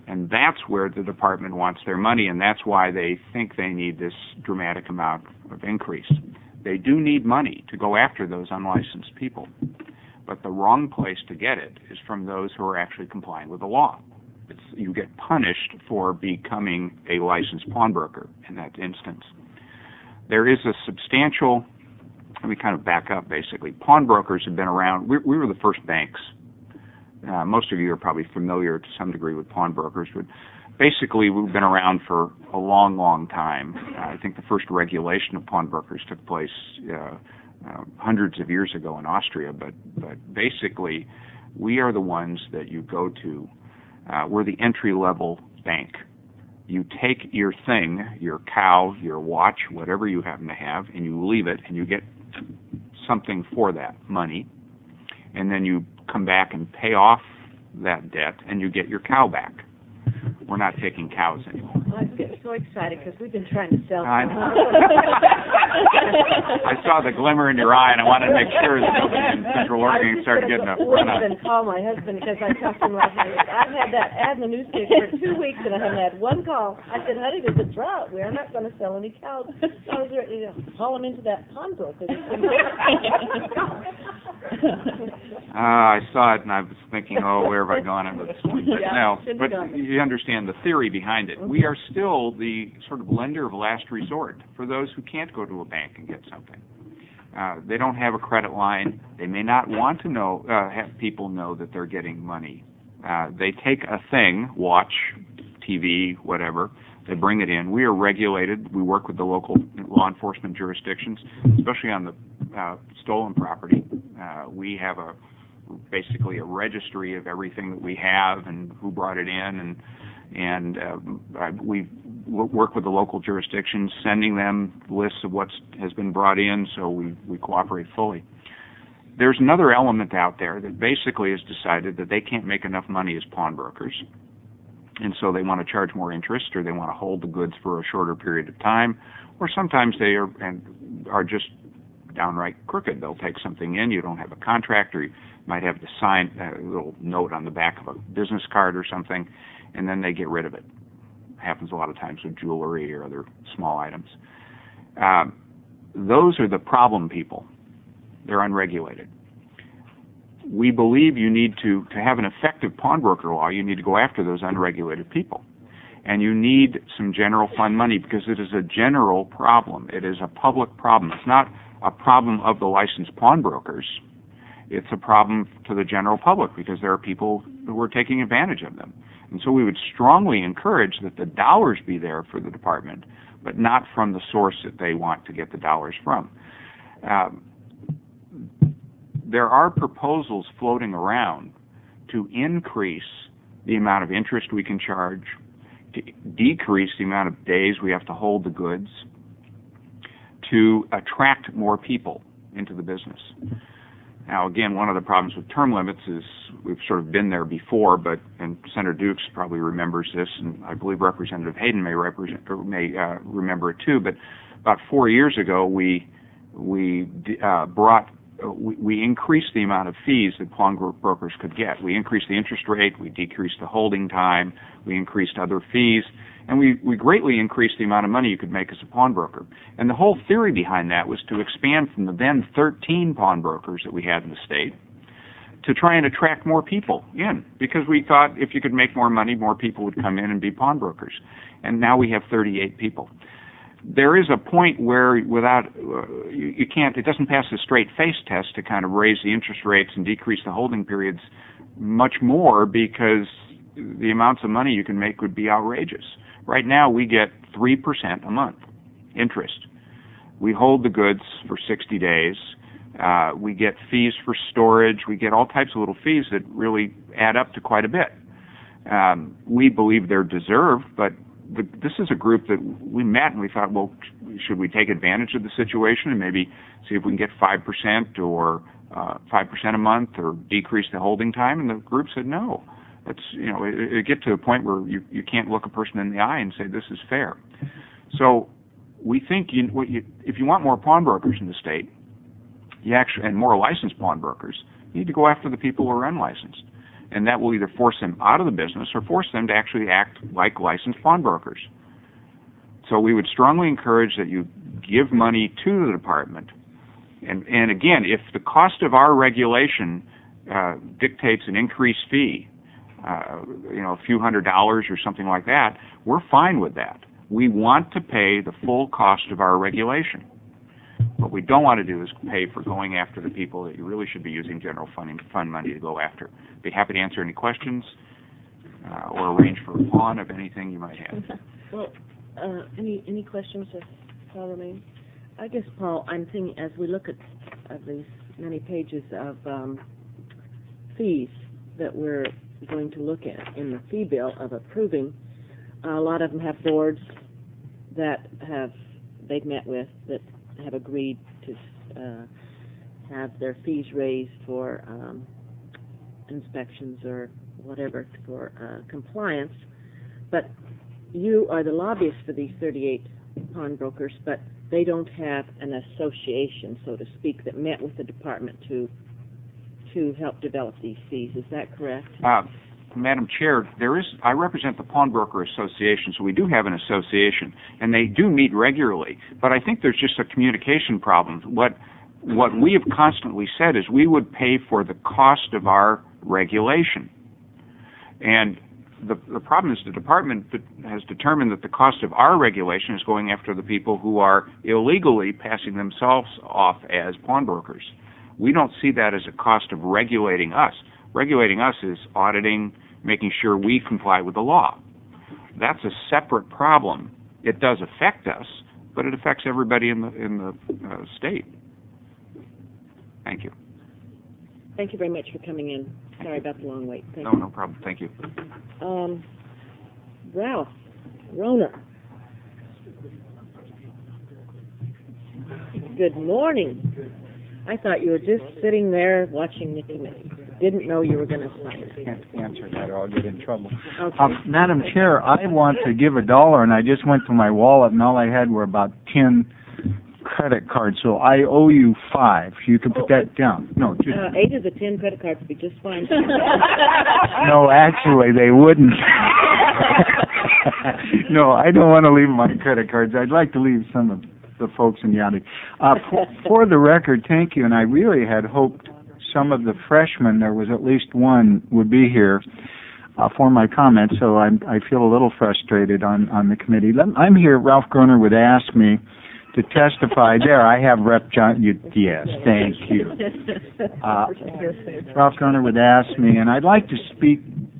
And that's where the department wants their money, and that's why they think they need this dramatic amount of increase. They do need money to go after those unlicensed people, but the wrong place to get it is from those who are actually complying with the law. It's, you get punished for becoming a licensed pawnbroker in that instance. There is a substantial, let me kind of back up basically. Pawnbrokers have been around, we, we were the first banks. Uh, most of you are probably familiar to some degree with pawnbrokers, but basically we've been around for a long, long time. Uh, I think the first regulation of pawnbrokers took place uh, uh, hundreds of years ago in Austria, but, but basically we are the ones that you go to. Uh, we're the entry-level bank. You take your thing, your cow, your watch, whatever you happen to have, and you leave it, and you get something for that money, and then you come back and pay off that debt, and you get your cow back. We're not taking cows anymore. I'm getting so excited because we've been trying to sell. I know. I saw the glimmer in your eye, and I wanted to make sure that nobody in Central Oregon started getting a run up. I was call my husband because I talked to him last night. I've had that ad in the newspaper for two weeks, and I haven't had one call. I said, honey, there's a drought. We're not going to sell any cows. I was ready to haul him into that pawnbroker. Uh, I saw it, and I was thinking, oh, where have I gone into this one? But, Yeah, no, shouldn't but have gone. you understand the theory behind it. We are still the sort of lender of last resort for those who can't go to a bank and get something. Uh, they don't have a credit line. They may not want to know, uh, have people know that they're getting money. Uh, they take a thing, watch, T V, whatever. They bring it in. We are regulated. We work with the local law enforcement jurisdictions, especially on the uh, stolen property. Uh, we have a basically a registry of everything that we have and who brought it in, and and uh, we work with the local jurisdictions, sending them lists of what has been brought in, so we, we cooperate fully. There's another element out there that basically has decided that they can't make enough money as pawnbrokers, and so they want to charge more interest, or they want to hold the goods for a shorter period of time, or sometimes they are and are just downright crooked. They'll take something in, you don't have a contract, or you might have to sign a little note on the back of a business card or something, and then they get rid of it. It happens a lot of times with jewelry or other small items. Uh, those are the problem people. They're unregulated. We believe you need to, to have an effective pawnbroker law, you need to go after those unregulated people. And you need some general fund money because it is a general problem. It is a public problem. It's not a problem of the licensed pawnbrokers. It's a problem to the general public because there are people who are taking advantage of them. And so we would strongly encourage that the dollars be there for the department, but not from the source that they want to get the dollars from. Um, there are proposals floating around to increase the amount of interest we can charge, to decrease the amount of days we have to hold the goods, to attract more people into the business. Now, again, one of the problems with term limits is we've sort of been there before, but and Senator Dukes probably remembers this, and I believe Representative Hayden may represent or may uh, remember it too. But about four years ago, we we uh, brought uh, we, we increased the amount of fees that pawnbrokers could get. We increased the interest rate, we decreased the holding time, we increased other fees, and we, we greatly increased the amount of money you could make as a pawnbroker. And the whole theory behind that was to expand from the then thirteen pawnbrokers that we had in the state to try and attract more people in, because we thought if you could make more money, more people would come in and be pawnbrokers. And now we have thirty-eight people. There is a point where without, uh, you, you can't, it doesn't pass the straight face test to kind of raise the interest rates and decrease the holding periods much more, because the amounts of money you can make would be outrageous. Right now we get three percent a month interest. We hold the goods for sixty days. Uh, we get fees for storage. We get all types of little fees that really add up to quite a bit. Um, we believe they're deserved, but the, this is a group that we met and we thought, well, should we take advantage of the situation and maybe see if we can get five percent or uh, five percent a month or decrease the holding time? And the group said no. It's, you know, it, it get to a point where you, you can't look a person in the eye and say this is fair. So we think you, what you, if you want more pawnbrokers in the state, you actually, and more licensed pawnbrokers, you need to go after the people who are unlicensed. and that will either force them out of the business or force them to actually act like licensed pawnbrokers. So we would strongly encourage that you give money to the department. And, and again, if the cost of our regulation uh, dictates an increased fee, uh, you know, a few hundred dollars or something like that, we're fine with that. We want to pay the full cost of our regulation. What we don't want to do is pay for going after the people that you really should be using general funding, fund money to go after. Be happy to answer any questions uh, or arrange for a pawn of anything you might have. Well, uh, any any questions of Paul Romaine? I guess, Paul, I'm thinking as we look at, at these many pages of um, fees that we're going to look at in the fee bill of approving, uh, a lot of them have boards that have they've met with that have agreed to uh, have their fees raised for um, inspections or whatever for uh, compliance. But you are the lobbyist for these thirty-eight pawnbrokers, but they don't have an association, so to speak, that met with the department to to help develop these fees. Is that correct? Uh, Madam Chair, there is. I represent the Pawnbroker Association, so we do have an association, and they do meet regularly. But I think there's just a communication problem. What what we have constantly said is we would pay for the cost of our regulation, and the the problem is the department has determined that the cost of our regulation is going after the people who are illegally passing themselves off as pawnbrokers. We don't see that as a cost of regulating us. Regulating us is auditing, making sure we comply with the law. That's a separate problem. It does affect us, but it affects everybody in the in the uh, state. Thank you. Thank you very much for coming in. Sorry about the long wait. Thank no, you. no problem. Thank you. Um, Ralph Roner. Good morning. I thought you were just sitting there watching the committee. Didn't know you were going to sign it. Can't answer that or I'll get in trouble. Okay. Um, Madam Chair, I want to give a dollar, and I just went to my wallet, and all I had were about ten credit cards, so I owe you five. You can put that down. No, just... Uh, eight of the ten credit cards would be just fine. No, actually, they wouldn't. No, I don't want to leave my credit cards. I'd like to leave some of the folks in the audience. Uh, for, for the record, thank you, and I really had hoped some of the freshmen, there was at least one, would be here uh, for my comments, so I'm, I feel a little frustrated on, on the committee. I'm here, Ralph Groner would ask me to testify. There, I have Rep John, you, yes, thank you. Uh, Ralph Groner would ask me, and I'd like to speak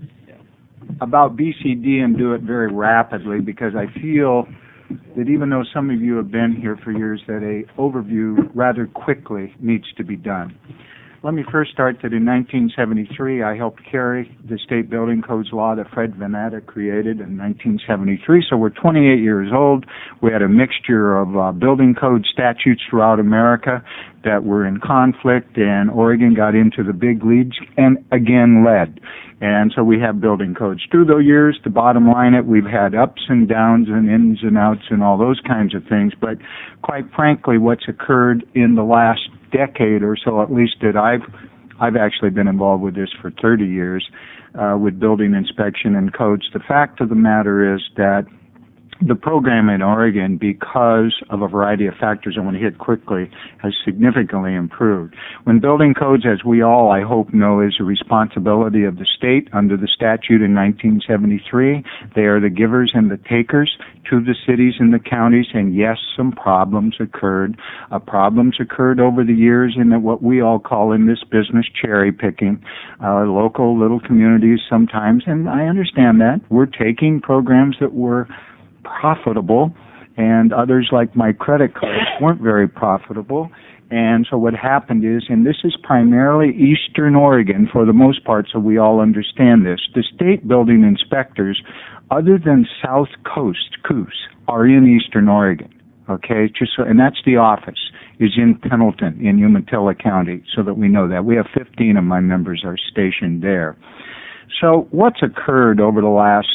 about B C D and do it very rapidly because I feel that even though some of you have been here for years, that a overview rather quickly needs to be done. Let me first start that in nineteen seventy-three, I helped carry the state building codes law that Fred Veneta created in nineteen seventy-three. So we're twenty-eight years old. We had a mixture of uh, building code statutes throughout America that were in conflict, and Oregon got into the big leagues and again led. And so we have building codes. Through those years, to bottom line it, we've had ups and downs and ins and outs and all those kinds of things. But quite frankly, what's occurred in the last decade or so, at least that I've I've actually been involved with this for thirty years, uh, with building inspection and codes. The fact of the matter is that the program in Oregon, because of a variety of factors I want to hit quickly, has significantly improved. When building codes, as we all, I hope, know, is a responsibility of the state under the statute in nineteen seventy-three, they are the givers and the takers to the cities and the counties, and yes, some problems occurred. Uh, problems occurred over the years in the, what we all call in this business cherry picking, uh, local little communities sometimes, and I understand that. We're taking programs that were profitable, and others like my credit cards weren't very profitable. And so what happened is, and this is primarily Eastern Oregon for the most part, so we all understand this, the state building inspectors, other than South Coast, Coos, are in Eastern Oregon. Okay, just so, and that's the office, is in Pendleton, in Umatilla County, so that we know that. We have fifteen of my members are stationed there. So what's occurred over the last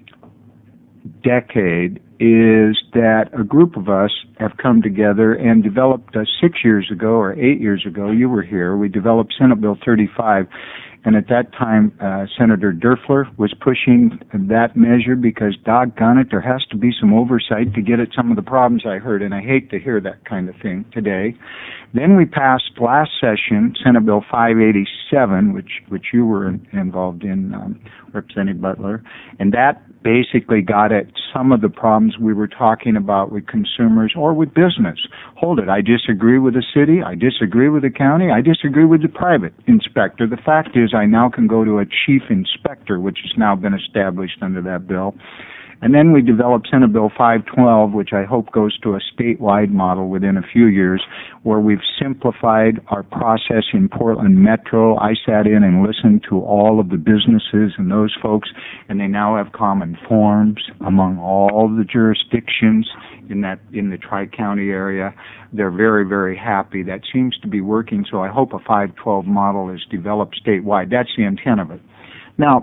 decade is that a group of us have come together and developed uh, six years ago or eight years ago, you were here, we developed Senate Bill thirty-five. And at that time, uh, Senator Durfler was pushing that measure because, doggone it, there has to be some oversight to get at some of the problems I heard, and I hate to hear that kind of thing today. Then we passed last session Senate Bill five eighty-seven, which which you were in, involved in, um, Representative Butler, and that basically got at some of the problems we were talking about with consumers or with business. Hold it, I disagree with the city, I disagree with the county, I disagree with the private inspector. The fact is I now can go to a chief inspector, which has now been established under that bill. And then we developed Senate Bill five twelve, which I hope goes to a statewide model within a few years, where we've simplified our process in Portland Metro. I sat in and listened to all of the businesses and those folks, and they now have common forms among all the jurisdictions in that in the Tri-County area. They're very, very happy. That seems to be working, so I hope a five twelve model is developed statewide. That's the intent of it. Now,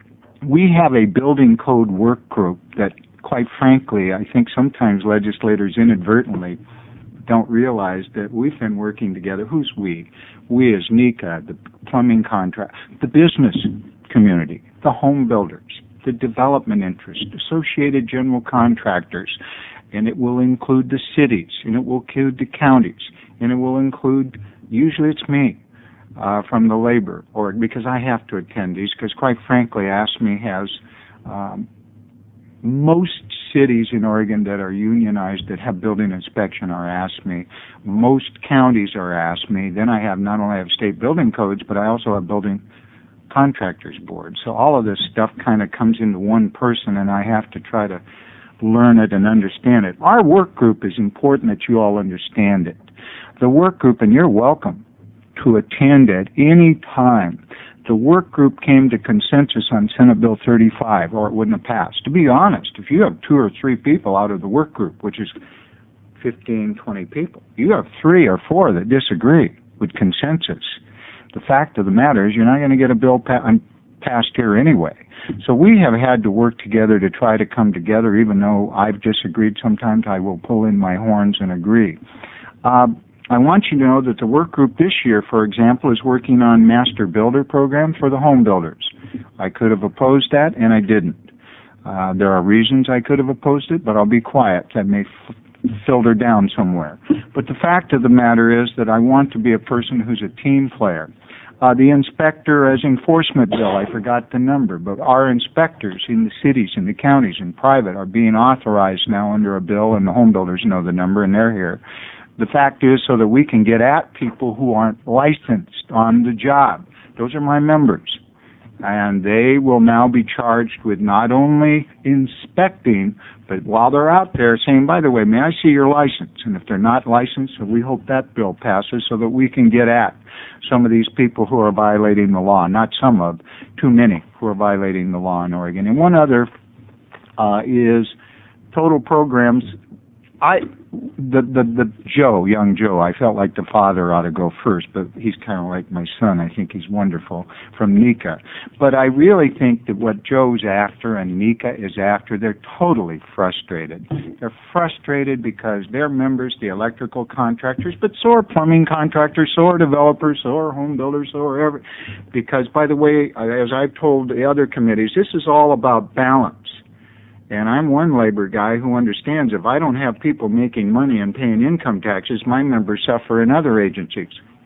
we have a building code work group that, quite frankly, I think sometimes legislators inadvertently don't realize that we've been working together. Who's we? We as NECA, the plumbing contract, the business community, the home builders, the development interest, associated general contractors, and it will include the cities, and it will include the counties, and it will include, usually it's me, Uh, from the labor, or because I have to attend these, because quite frankly, ASME has um, most cities in Oregon that are unionized that have building inspection are ASME. Most counties are ASME. Then I have not only have state building codes, but I also have building contractors board. So all of this stuff kind of comes into one person, and I have to try to learn it and understand it. Our work group is important that you all understand it. The work group, and you're welcome to attend at any time. The work group came to consensus on Senate Bill thirty-five, or it wouldn't have passed. To be honest, if you have two or three people out of the work group, which is fifteen, twenty people, you have three or four that disagree with consensus. The fact of the matter is you're not going to get a bill pa- passed here anyway. So we have had to work together to try to come together, even though I've disagreed sometimes. I will pull in my horns and agree. Uh, I want you to know that the work group this year, for example, is working on master builder program for the home builders. I could have opposed that, and I didn't. Uh, there are reasons I could have opposed it, but I'll be quiet. That may f- filter down somewhere. But the fact of the matter is that I want to be a person who's a team player. Uh, the inspector as enforcement bill, I forgot the number, but our inspectors in the cities and the counties and private are being authorized now under a bill, and the home builders know the number, and they're here. The fact is so that we can get at people who aren't licensed on the job. Those are my members. And they will now be charged with not only inspecting, but while they're out there saying, by the way, may I see your license? And if they're not licensed, we hope that bill passes so that we can get at some of these people who are violating the law. Not some of, too many who are violating the law in Oregon. And one other uh, is total programs. I, the, the, the Joe, young Joe, I felt like the father ought to go first, but he's kind of like my son. I think he's wonderful, from NECA. But I really think that what Joe's after and NECA is after, they're totally frustrated. They're frustrated because their members, the electrical contractors, but so are plumbing contractors, so are developers, so are home builders, so are every, because, by the way, as I've told the other committees, this is all about balance. And I'm one labor guy who understands if I don't have people making money and paying income taxes, my members suffer in other agencies,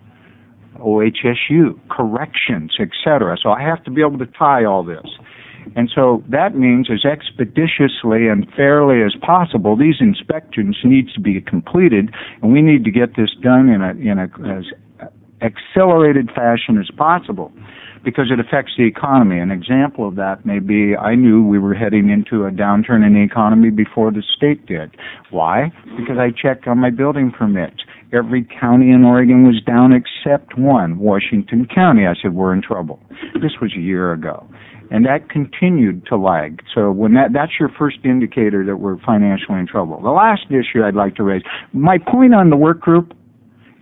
O H S U, corrections, et cetera. So I have to be able to tie all this. And so that means as expeditiously and fairly as possible, these inspections need to be completed, and we need to get this done in a, in a as accelerated fashion as possible, because it affects the economy. An example of that may be I knew we were heading into a downturn in the economy before the state did. Why? Because I checked on my building permits. Every county in Oregon was down except one, Washington County. I said, we're in trouble. This was a year ago. And that continued to lag. So when that that's your first indicator that we're financially in trouble. The last issue I'd like to raise, my point on the work group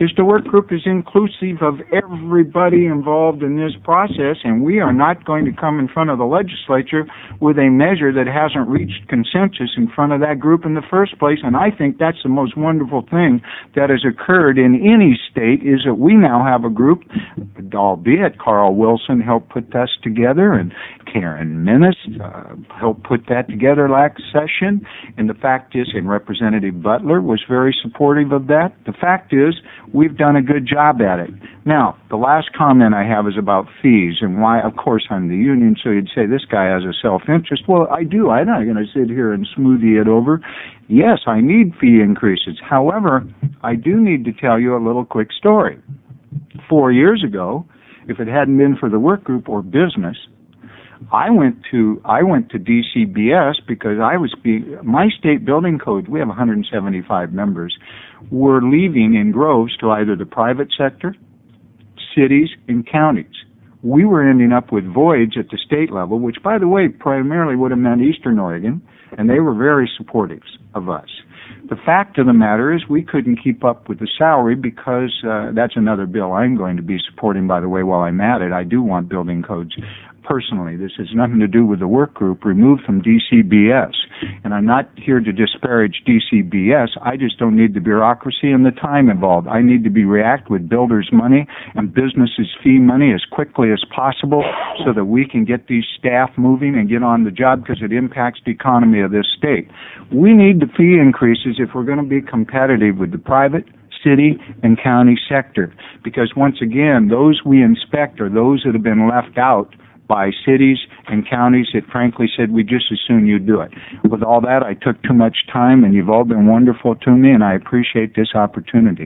is the work group is inclusive of everybody involved in this process, and we are not going to come in front of the legislature with a measure that hasn't reached consensus in front of that group in the first place. And I think that's the most wonderful thing that has occurred in any state, is that we now have a group, albeit Carl Wilson helped put us together, and Karen Minnis uh, helped put that together last session, and the fact is, and Representative Butler was very supportive of that. The fact is, we've done a good job at it. Now, the last comment I have is about fees, and why, of course, I'm the union, so you'd say this guy has a self-interest. Well, I do. I'm not going to sit here and smoothie it over. Yes, I need fee increases. However, I do need to tell you a little quick story. Four years ago, if it hadn't been for the work group or business, I went to I went to D C B S because I was being, my state building code, we have one hundred seventy-five members, were leaving in groves to either the private sector, cities, and counties. We were ending up with voids at the state level, which, by the way, primarily would have meant Eastern Oregon, and they were very supportive of us. The fact of the matter is we couldn't keep up with the salary because uh, that's another bill I'm going to be supporting, by the way, while I'm at it. I do want building codes. Personally, this has nothing to do with the work group, removed from D C B S. And I'm not here to disparage D C B S. I just don't need the bureaucracy and the time involved. I need to be react with builders' money and businesses' fee money as quickly as possible so that we can get these staff moving and get on the job, because it impacts the economy of this state. We need the fee increases if we're going to be competitive with the private, city, and county sector, because once again, those we inspect are those that have been left out by cities and counties that frankly said we just as soon you do it. With all that, I took too much time, and you've all been wonderful to me, and I appreciate this opportunity.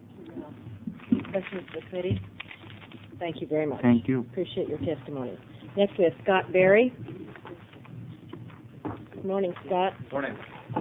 Questions for the committee? Thank you very much. Thank you. Appreciate your testimony. Next we have Scott Berry. Good morning, Scott. Morning.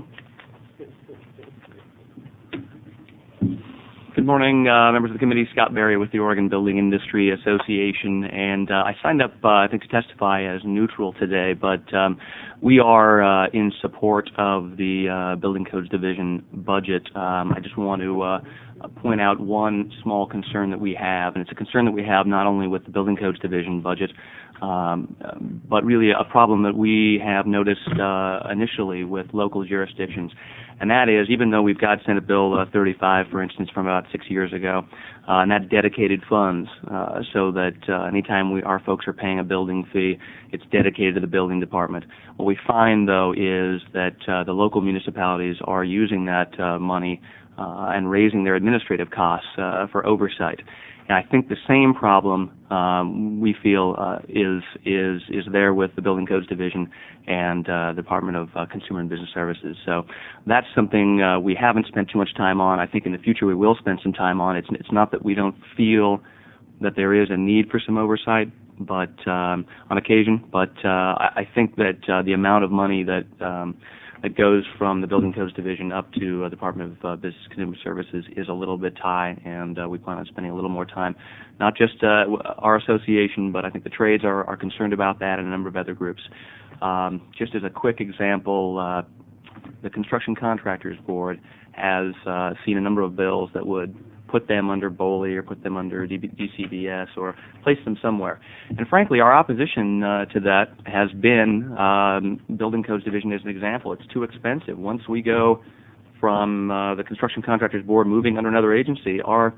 Good morning, uh, members of the committee. Scott Berry with the Oregon Building Industry Association, and uh, I signed up, uh, I think, to testify as neutral today, but um, we are uh, in support of the uh, Building Codes Division budget. Um, I just want to uh, point out one small concern that we have, and it's a concern that we have not only with the Building Codes Division budget, um, but really a problem that we have noticed uh, initially with local jurisdictions. And that is, even though we've got Senate Bill uh, thirty-five, for instance, from about six years ago, uh, and that's dedicated funds, uh, so that uh, anytime we, our folks are paying a building fee, it's dedicated to the building department. What we find, though, is that uh, the local municipalities are using that uh, money uh, and raising their administrative costs uh, for oversight. And I think the same problem um, we feel uh, is is is there with the Building Codes Division and uh, the Department of uh, Consumer and Business Services. So that's something uh, we haven't spent too much time on. I think in the future we will spend some time on. It's it's not that we don't feel that there is a need for some oversight, but um, on occasion. But uh, I, I think that uh, the amount of money that um, that goes from the Building Codes Division up to uh, the Department of uh, Business and Consumer Services is a little bit high, and uh, we plan on spending a little more time. Not just uh, our association, but I think the trades are, are concerned about that, and a number of other groups. Um, just as a quick example, uh, the Construction Contractors Board has uh, seen a number of bills that would put them under B O L I or put them under D C B S or place them somewhere. And frankly, our opposition uh, to that has been um, Building Codes Division as an example. It's too expensive. Once we go from uh, the Construction Contractors Board moving under another agency, our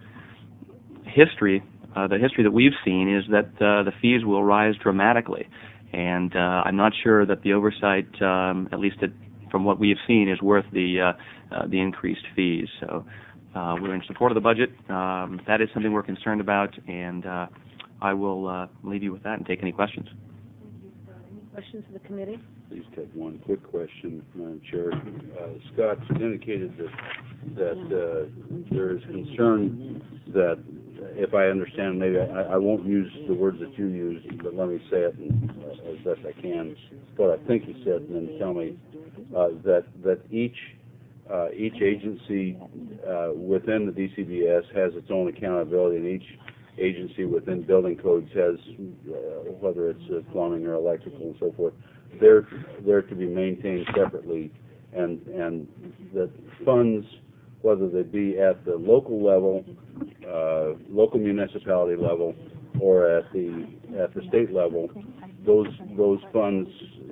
history, uh, the history that we've seen is that uh, the fees will rise dramatically. And uh, I'm not sure that the oversight, um, at least at, from what we have seen, is worth the uh, uh, the increased fees. So uh, we're in support of the budget. Um, that is something we're concerned about, and uh, I will uh, leave you with that and take any questions. Any questions of the committee? Please take one quick question, Madam Chair. Uh, Scott indicated that that uh, there is concern that, if I understand, maybe I, I won't use the words that you used, but let me say it in, uh, as best I can, what I think you said, and then tell me uh, that that each uh, each agency uh, within the D C B S has its own accountability, and each agency within building codes has, uh, whether it's uh, plumbing or electrical and so forth, they're they're to be maintained separately, and and that funds whether they be at the local level, uh, local municipality level, or at the at the state level, those those funds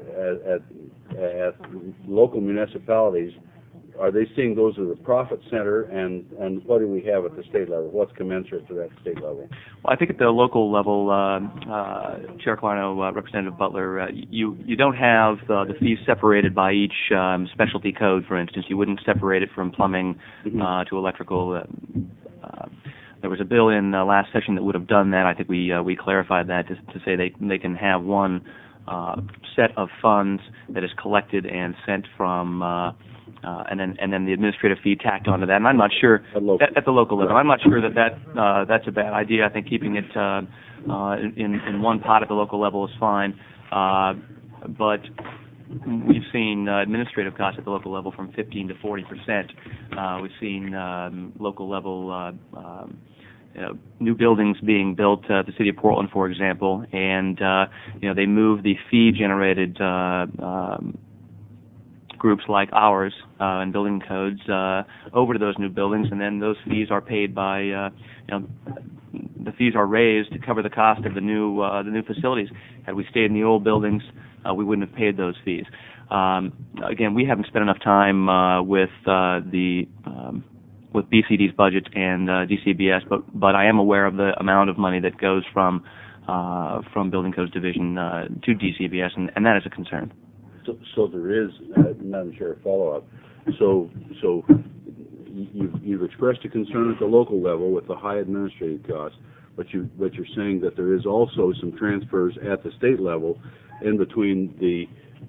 at at, at local municipalities, are they seeing those as a profit center, and, and what do we have at the state level? What's commensurate to that state level? Well, I think at the local level, uh, uh, Chair Clarno, uh, Representative Butler, uh, you you don't have uh, the fees separated by each um, specialty code. For instance, you wouldn't separate it from plumbing uh, to electrical. Uh, uh, there was a bill in uh, last session that would have done that. I think we uh, we clarified that to, to say they they can have one uh, set of funds that is collected and sent from. Uh, Uh, and then and then the administrative fee tacked onto that. And I'm not sure at, at the local level. I'm not sure that that uh, that's a bad idea. I think keeping it uh, uh, in in one pot at the local level is fine. Uh, but we've seen uh, administrative costs at the local level from fifteen to forty percent. Uh, we've seen um, local level uh, um, you know, new buildings being built uh, at the city of Portland, for example, and uh, you know they move the fee generated. Uh, um, groups like ours uh, and building codes uh, over to those new buildings, and then those fees are paid by, uh, you know, the fees are raised to cover the cost of the new uh, the new facilities. Had we stayed in the old buildings, uh, we wouldn't have paid those fees. Um, again, we haven't spent enough time uh, with uh, the um, with B C D's budget and uh, D C B S, but but I am aware of the amount of money that goes from uh, from Building Codes Division uh, to D C B S, and, and that is a concern. So, so there is, uh, Madam Chair, follow-up. So, so you've, you've expressed a concern at the local level with the high administrative costs, but you, but you're saying that there is also some transfers at the state level in between the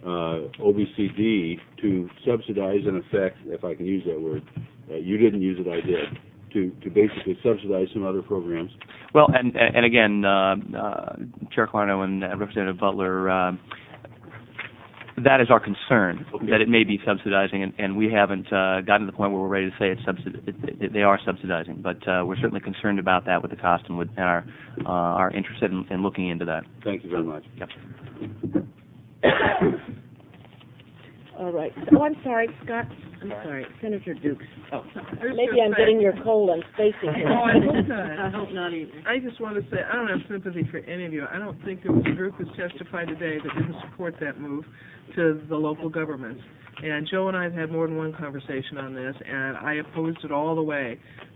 uh, O B C D to subsidize, in effect, if I can use that word. Uh, you didn't use it, I did. To, to basically subsidize some other programs. Well, and and again, uh, uh, Chair Clarno and uh, Representative Butler. Uh, That is our concern, okay. That it may be subsidizing, and, and we haven't uh, gotten to the point where we're ready to say it's subsidi- it, it, they are subsidizing. But uh, we're certainly concerned about that with the cost, and, would, and are uh, are interested in, in looking into that. Thank you very much. Yep. All right. Oh, I'm sorry, Scott. I'm sorry, Senator Dukes. Oh, maybe I'm say- getting your cold and spacing here. Oh, I hope not. I hope not either. I just want to say, I don't have sympathy for any of you. I don't think there was a group who's testified today that didn't support that move to the local governments. And Joe and I have had more than one conversation on this, and I opposed it all the way.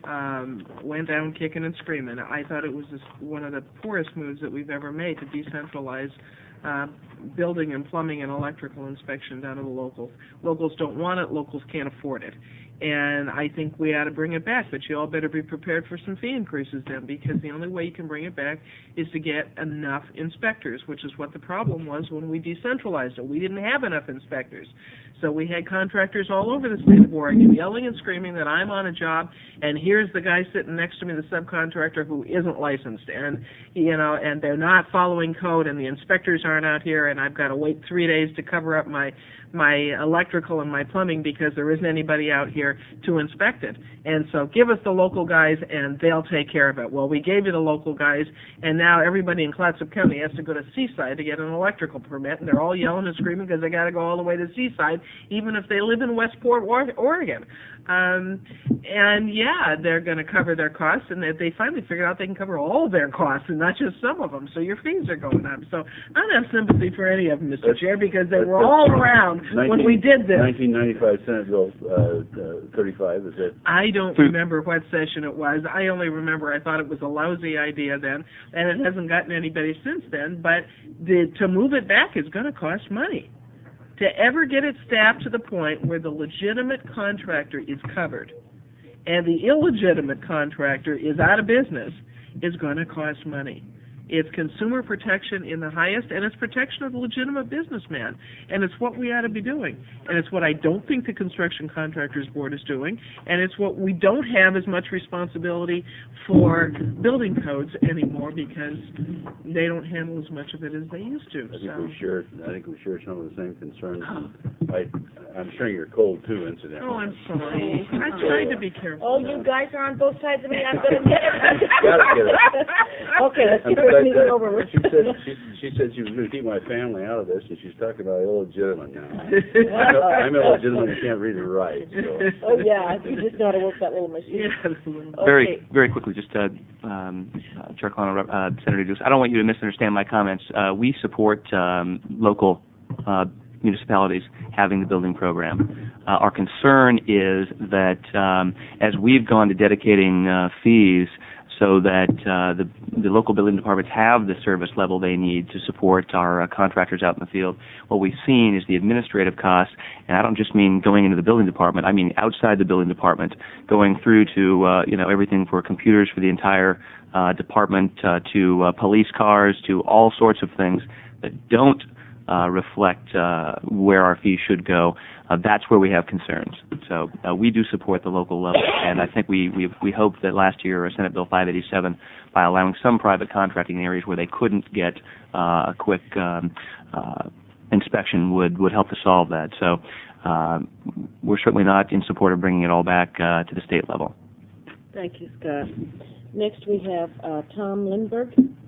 Um, went down kicking and screaming. I thought it was this, one of the poorest moves that we've ever made to decentralize uh, building and plumbing and electrical inspection down to the locals. Locals don't want it. Locals can't afford it. And I think we ought to bring it back, but you all better be prepared for some fee increases then, because the only way you can bring it back is to get enough inspectors, which is what the problem was when we decentralized it. We didn't have enough inspectors. So we had contractors all over the state of Oregon yelling and screaming that I'm on a job, and here's the guy sitting next to me, the subcontractor, who isn't licensed, and, you know, and they're not following code, and the inspectors aren't out here, and I've got to wait three days to cover up my my electrical and my plumbing because there isn't anybody out here to inspect it. And so give us the local guys and they'll take care of it. Well, we gave you the local guys, and now everybody in Clatsop County has to go to Seaside to get an electrical permit, and they're all yelling and screaming because they got to go all the way to Seaside, even if they live in Westport, Oregon. Um, and yeah, they're going to cover their costs, and they, they finally figured out they can cover all of their costs and not just some of them, so your fees are going up. So I don't have sympathy for any of them, Mister That's, Chair, because they were all around when we did this. nineteen ninety-five Senate Bill uh, uh, thirty-five, is it? I don't remember what session it was. I only remember I thought it was a lousy idea then, and it hasn't gotten anybody since then, but the, to move it back is going to cost money. To ever get it staffed to the point where the legitimate contractor is covered and the illegitimate contractor is out of business is going to cost money. It's consumer protection in the highest, and it's protection of the legitimate businessman. And it's what we ought to be doing. And it's what I don't think the Construction Contractors Board is doing. And it's what we don't have as much responsibility for building codes anymore because they don't handle as much of it as they used to. I think so. we share. I think we share some of the same concerns. I, I'm sharing your cold too, incidentally. Oh, I'm sorry. I tried to be careful. Oh, you guys are on both sides of me. I'm going to get it. Gotta get it. Okay, let's get I'm this meeting over with. She said, she, she said she was going to keep my family out of this, and she's talking about illegitimate now. I'm illegitimate and can't read or write, so. Oh, yeah, you just know how to work that little machine. Very, Okay. very quickly, just uh, um, uh, Chair Colonna, uh, Senator Dukes, I don't want you to misunderstand my comments. Uh, we support um, local uh, municipalities having the building program. Uh, our concern is that um, as we've gone to dedicating uh, fees so that uh, the, the local building departments have the service level they need to support our uh, contractors out in the field, what we've seen is the administrative costs, and I don't just mean going into the building department, I mean outside the building department, going through to uh, you know everything for computers for the entire uh, department, uh, to uh, police cars, to all sorts of things that don't Uh, reflect uh, where our fees should go. Uh, that's where we have concerns. So uh, we do support the local level, and I think we we, we hope that last year Senate Bill five eighty-seven, by allowing some private contracting in areas where they couldn't get uh, a quick um, uh, inspection, would would help to solve that. So uh, we're certainly not in support of bringing it all back uh, to the state level. Thank you, Scott. Next, we have uh, Tom Lindberg.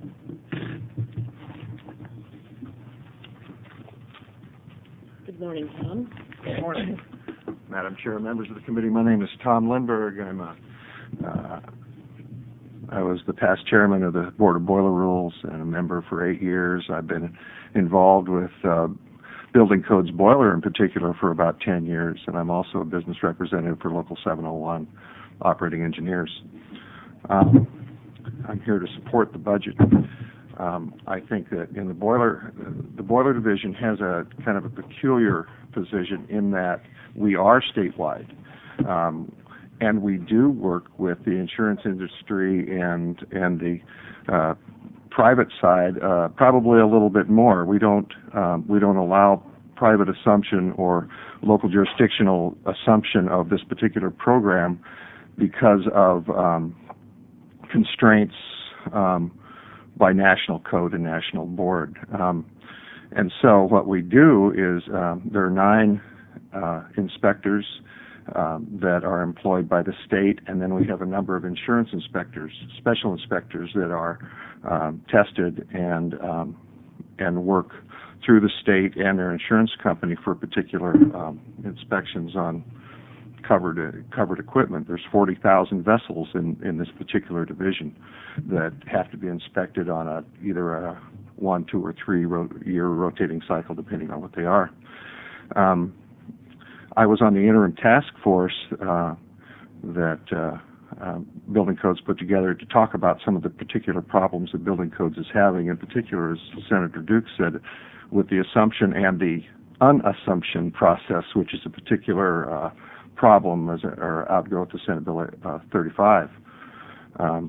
Good morning, Tom. Good morning, Madam Chair, members of the committee. My name is Tom Lindberg. I'm a, uh, I was the past chairman of the Board of Boiler Rules and a member for eight years. I've been involved with uh, Building Codes Boiler in particular for about ten years, and I'm also a business representative for Local seven oh one Operating Engineers. Um, I'm here to support the budget. Um, I think that in the boiler, the boiler division has a kind of a peculiar position in that we are statewide, um, and we do work with the insurance industry and and the uh, private side uh, probably a little bit more. We don't um, we don't allow private assumption or local jurisdictional assumption of this particular program because of um, constraints. Um, by national code and national board. Um, and so what we do is um, there are nine uh, inspectors um, that are employed by the state, and then we have a number of insurance inspectors, special inspectors that are um, tested and um, and work through the state and their insurance company for particular um, inspections on covered uh, covered equipment. There's forty thousand vessels in, in this particular division that have to be inspected on a either a one, two, or three ro- year rotating cycle, depending on what they are. Um, I was on the interim task force uh, that uh, uh, Building Codes put together to talk about some of the particular problems that Building Codes is having. In particular, as Senator Duke said, with the assumption and the unassumption process, which is a particular uh, problem as a, or outgrowth of Senate Bill uh, thirty-five. Um,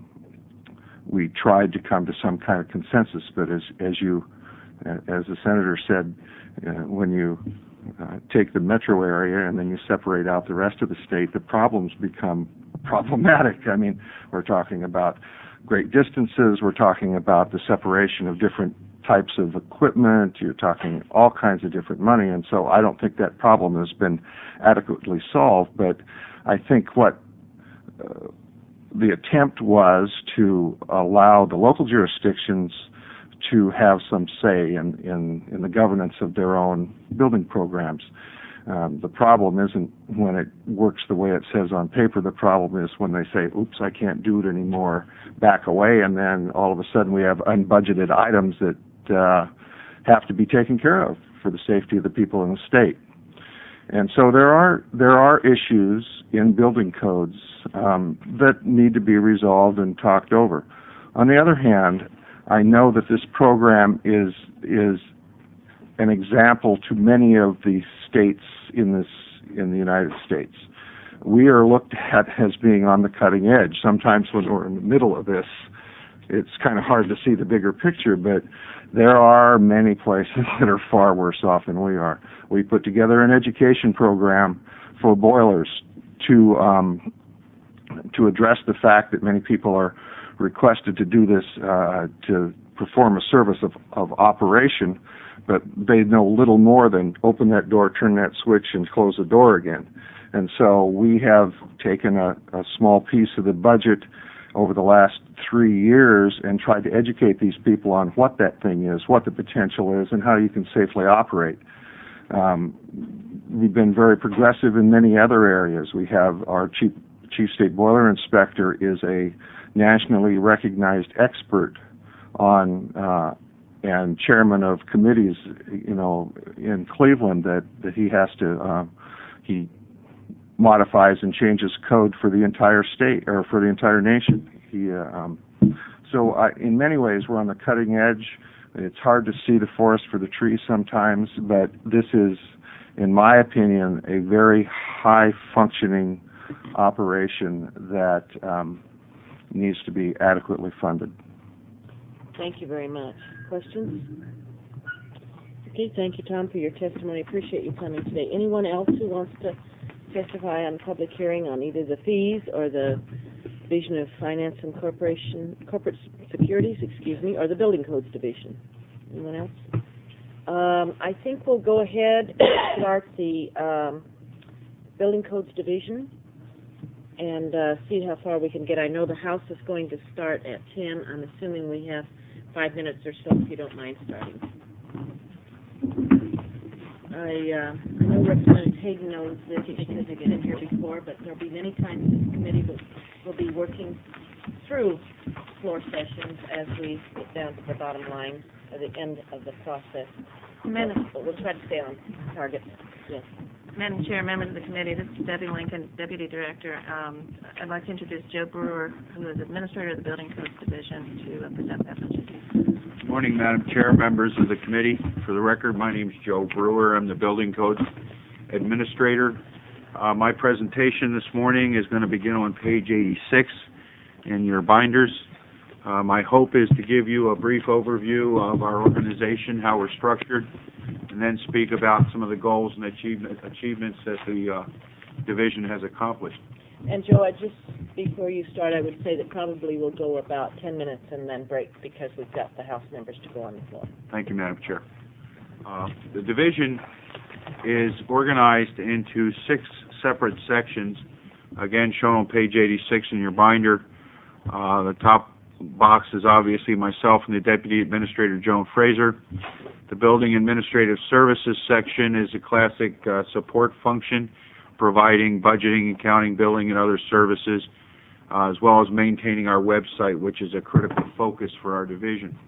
we tried to come to some kind of consensus, but as as you, as the senator said, uh, when you uh, take the metro area and then you separate out the rest of the state, the problems become problematic. I mean, we're talking about great distances. We're talking about the separation of different types of equipment. You're talking all kinds of different money, and so I don't think that problem has been adequately solved. But I think what uh, the attempt was to allow the local jurisdictions to have some say in, in, in the governance of their own building programs. Um, the problem isn't when it works the way it says on paper. The problem is when they say, oops, I can't do it anymore, back away, and then all of a sudden we have unbudgeted items that uh, have to be taken care of for the safety of the people in the state. And so there are there are issues in building codes um, that need to be resolved and talked over. On the other hand, I know that this program is is an example to many of the states in this in the United States. We are looked at as being on the cutting edge. Sometimes when we're in the middle of this, it's kind of hard to see the bigger picture, but there are many places that are far worse off than we are. We put together an education program for boilers to um, to address the fact that many people are requested to do this uh, to perform a service of, of operation, but they know little more than open that door, turn that switch, and close the door again. And so we have taken a, a small piece of the budget over the last three years and tried to educate these people on what that thing is, what the potential is, and how you can safely operate. Um, we've been very progressive in many other areas. We have our chief, chief state boiler inspector is a nationally recognized expert on uh, and chairman of committees, you know, in Cleveland that, that he has to, uh, he modifies and changes code for the entire state or for the entire nation. He, uh, um, so I, in many ways, we're on the cutting edge. It's hard to see the forest for the trees sometimes, but this is, in my opinion, a very high-functioning operation that um, needs to be adequately funded. Thank you very much. Questions? Okay, thank you, Tom, for your testimony. Appreciate you coming today. Anyone else who wants to testify on the public hearing on either the fees or the Division of Finance and Corporation, Corporate Securities, excuse me, or the Building Codes Division? Anyone else? Um, I think we'll go ahead and start the um, Building Codes Division and uh, see how far we can get. I know the House is going to start at ten. I'm assuming we have five minutes or so, if you don't mind starting. I, uh, I know Representative Hayden knows this because he's been here before, but there'll be many times this committee will, will be working through floor sessions as we get down to the bottom line at the end of the process. Madam, But we'll try to stay on target. Yes. Madam Chair, members of the committee, this is Debbie Lincoln, Deputy Director. Um, I'd like to introduce Joe Brewer, who is Administrator of the Building Codes Division, to uh, present that budget. Good morning, Madam Chair, members of the committee. For the record, my name is Joe Brewer. I'm the Building Codes Administrator. Uh, my presentation this morning is going to begin on page eighty-six in your binders. Uh, my hope is to give you a brief overview of our organization, how we're structured, and then speak about some of the goals and achievement, achievements that the uh, division has accomplished. And Joe, I just, before you start, I would say that probably we'll go about ten minutes and then break because we've got the House members to go on the floor. Thank you, Madam Chair. Uh, the division is organized into six separate sections, again shown on page eighty-six in your binder. Uh, the top box is obviously myself and the Deputy Administrator, Joan Fraser. The Building Administrative Services section is a classic uh, support function, providing budgeting, accounting, billing, and other services, uh, as well as maintaining our website, which is a critical focus for our division.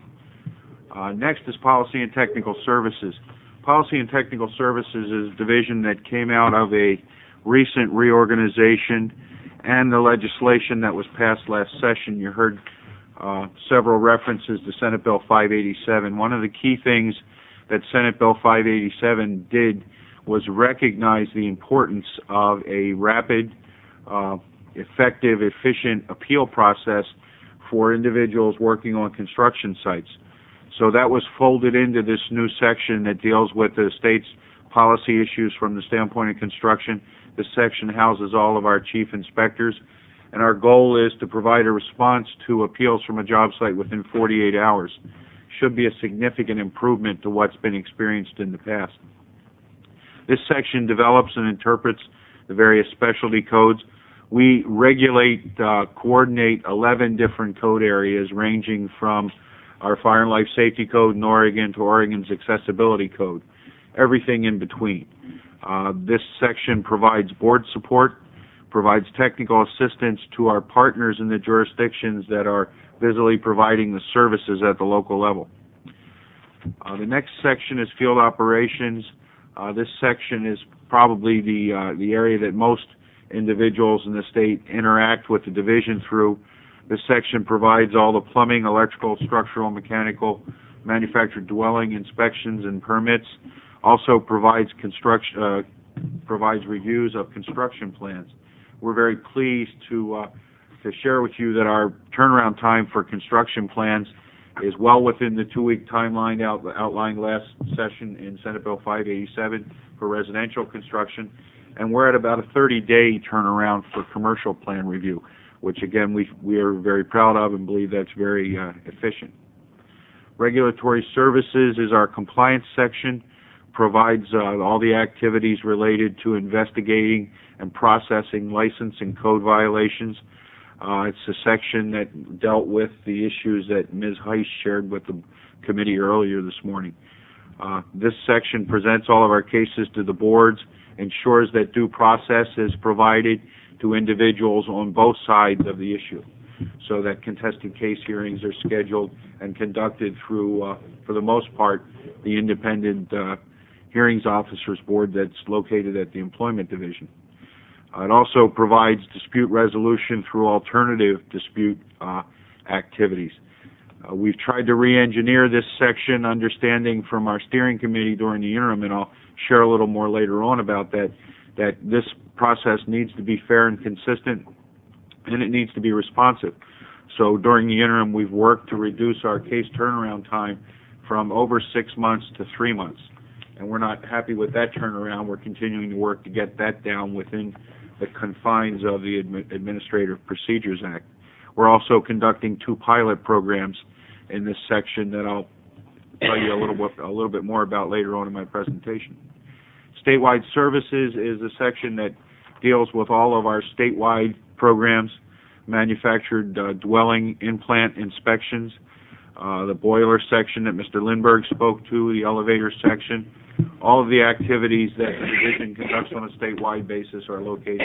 Uh, next is Policy and Technical Services. Policy and Technical Services is a division that came out of a recent reorganization and the legislation that was passed last session. You heard uh, several references to Senate Bill five eighty-seven. One of the key things that Senate Bill five eighty-seven did was recognize the importance of a rapid, uh, effective, efficient appeal process for individuals working on construction sites. So that was folded into this new section that deals with the state's policy issues from the standpoint of construction. This section houses all of our chief inspectors, and our goal is to provide a response to appeals from a job site within forty-eight hours. Should be a significant improvement to what's been experienced in the past. This section develops and interprets the various specialty codes. We regulate, uh, coordinate eleven different code areas ranging from our Fire and Life Safety Code in Oregon to Oregon's Accessibility Code, everything in between. Uh, this section provides board support, provides technical assistance to our partners in the jurisdictions that are busily providing the services at the local level. Uh, the next section is field operations. Uh, this section is probably the uh, the area that most individuals in the state interact with the division through. This section provides all the plumbing, electrical, structural, mechanical, manufactured dwelling inspections and permits. Also provides construction, uh, provides reviews of construction plans. We're very pleased to uh, to share with you that our turnaround time for construction plans is well within the two-week timeline out, outlined last session in Senate Bill five eighty-seven for residential construction, and we're at about a thirty-day turnaround for commercial plan review, which again we we are very proud of and believe that's very uh, efficient. Regulatory Services is our compliance section, provides uh, all the activities related to investigating and processing license and code violations. Uh, it's a section that dealt with the issues that Miz Heiss shared with the committee earlier this morning. Uh, this section presents all of our cases to the boards, ensures that due process is provided to individuals on both sides of the issue, so that contested case hearings are scheduled and conducted through, uh, for the most part, the independent uh, hearings officers board that's located at the Employment Division. Uh, it also provides dispute resolution through alternative dispute uh, activities. Uh, we've tried to re-engineer this section, understanding from our steering committee during the interim, and I'll share a little more later on about that, that this process needs to be fair and consistent, and it needs to be responsive. So during the interim, we've worked to reduce our case turnaround time from over six months to three months. And we're not happy with that turnaround. We're continuing to work to get that down within the confines of the Admi- Administrative Procedures Act. We're also conducting two pilot programs in this section that I'll tell you a little bit, a little bit more about later on in my presentation. Statewide Services is a section that deals with all of our statewide programs, manufactured uh, dwelling implant inspections, uh, the boiler section that Mister Lindberg spoke to, the elevator section. All of the activities that the division conducts on a statewide basis are located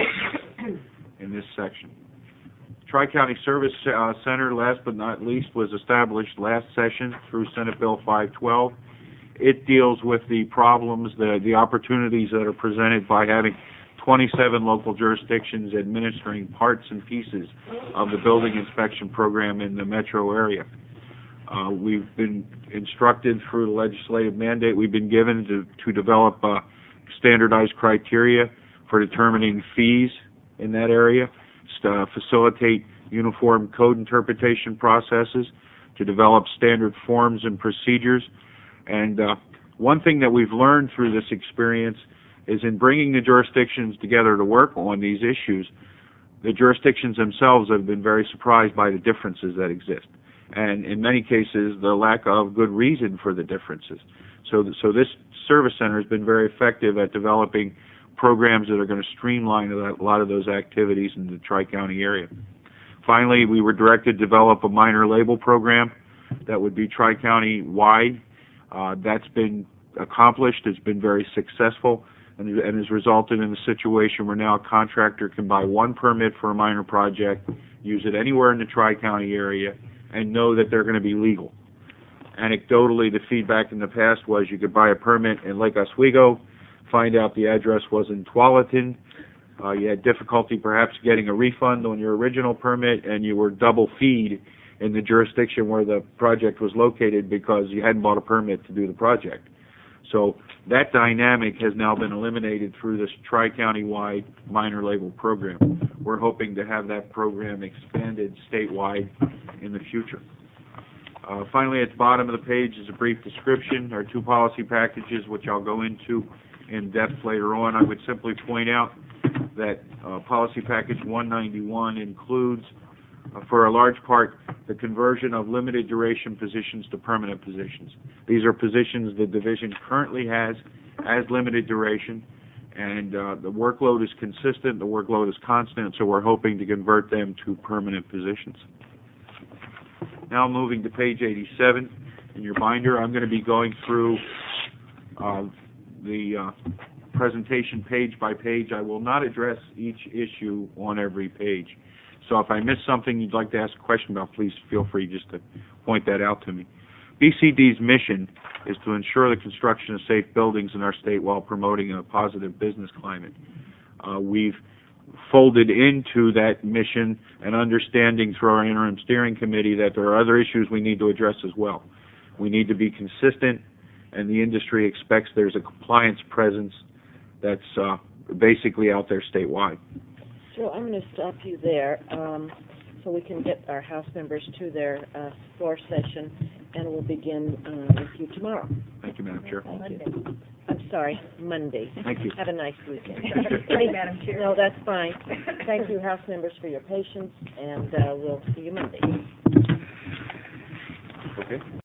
in this section. Tri-County Service uh, Center, last but not least, was established last session through Senate Bill five twelve. It deals with the problems, the, the opportunities that are presented by having twenty-seven local jurisdictions administering parts and pieces of the building inspection program in the metro area. Uh, we've been instructed through the legislative mandate we've been given to, to develop uh, standardized criteria for determining fees in that area, to uh, facilitate uniform code interpretation processes, to develop standard forms and procedures. And uh, one thing that we've learned through this experience is in bringing the jurisdictions together to work on these issues, the jurisdictions themselves have been very surprised by the differences that exist, and in many cases the lack of good reason for the differences. So, so this service center has been very effective at developing programs that are going to streamline a lot of those activities in the Tri-County area. Finally, we were directed to develop a minor label program that would be Tri-County wide. Uh, that's been accomplished. It's been very successful, and, and has resulted in a situation where now a contractor can buy one permit for a minor project, use it anywhere in the Tri-County area, and know that they're going to be legal. Anecdotally, the feedback in the past was you could buy a permit in Lake Oswego, find out the address was in Tualatin, uh, you had difficulty perhaps getting a refund on your original permit, and you were double feed in the jurisdiction where the project was located because you hadn't bought a permit to do the project. So that dynamic has now been eliminated through this Tri-County-wide minor label program. We're hoping to have that program expanded statewide in the future. Uh, finally, at the bottom of the page is a brief description. Our two policy packages, which I'll go into in depth later on. I would simply point out that uh, policy package one ninety-one includes, uh, for a large part, the conversion of limited duration positions to permanent positions. These are positions the division currently has as limited duration, and uh, the workload is consistent, the workload is constant, so we're hoping to convert them to permanent positions. Now moving to page eighty-seven in your binder, I'm going to be going through uh, the uh, presentation page by page. I will not address each issue on every page. So if I miss something you'd like to ask a question about, please feel free just to point that out to me. B C D's mission is to ensure the construction of safe buildings in our state while promoting a positive business climate. Uh, we've folded into that mission and understanding through our interim steering committee that there are other issues we need to address as well. We need to be consistent, and the industry expects there's a compliance presence that's uh, basically out there statewide. So I'm going to stop you there um, so we can get our House members to their uh, floor session, and we'll begin uh, with you tomorrow. Thank you, Madam Chair. Thank you. I'm sorry, Monday. Thank you. Have a nice weekend. Sorry, Madam Chair. No, that's fine. Thank you, House members, for your patience, and uh, we'll see you Monday. Okay.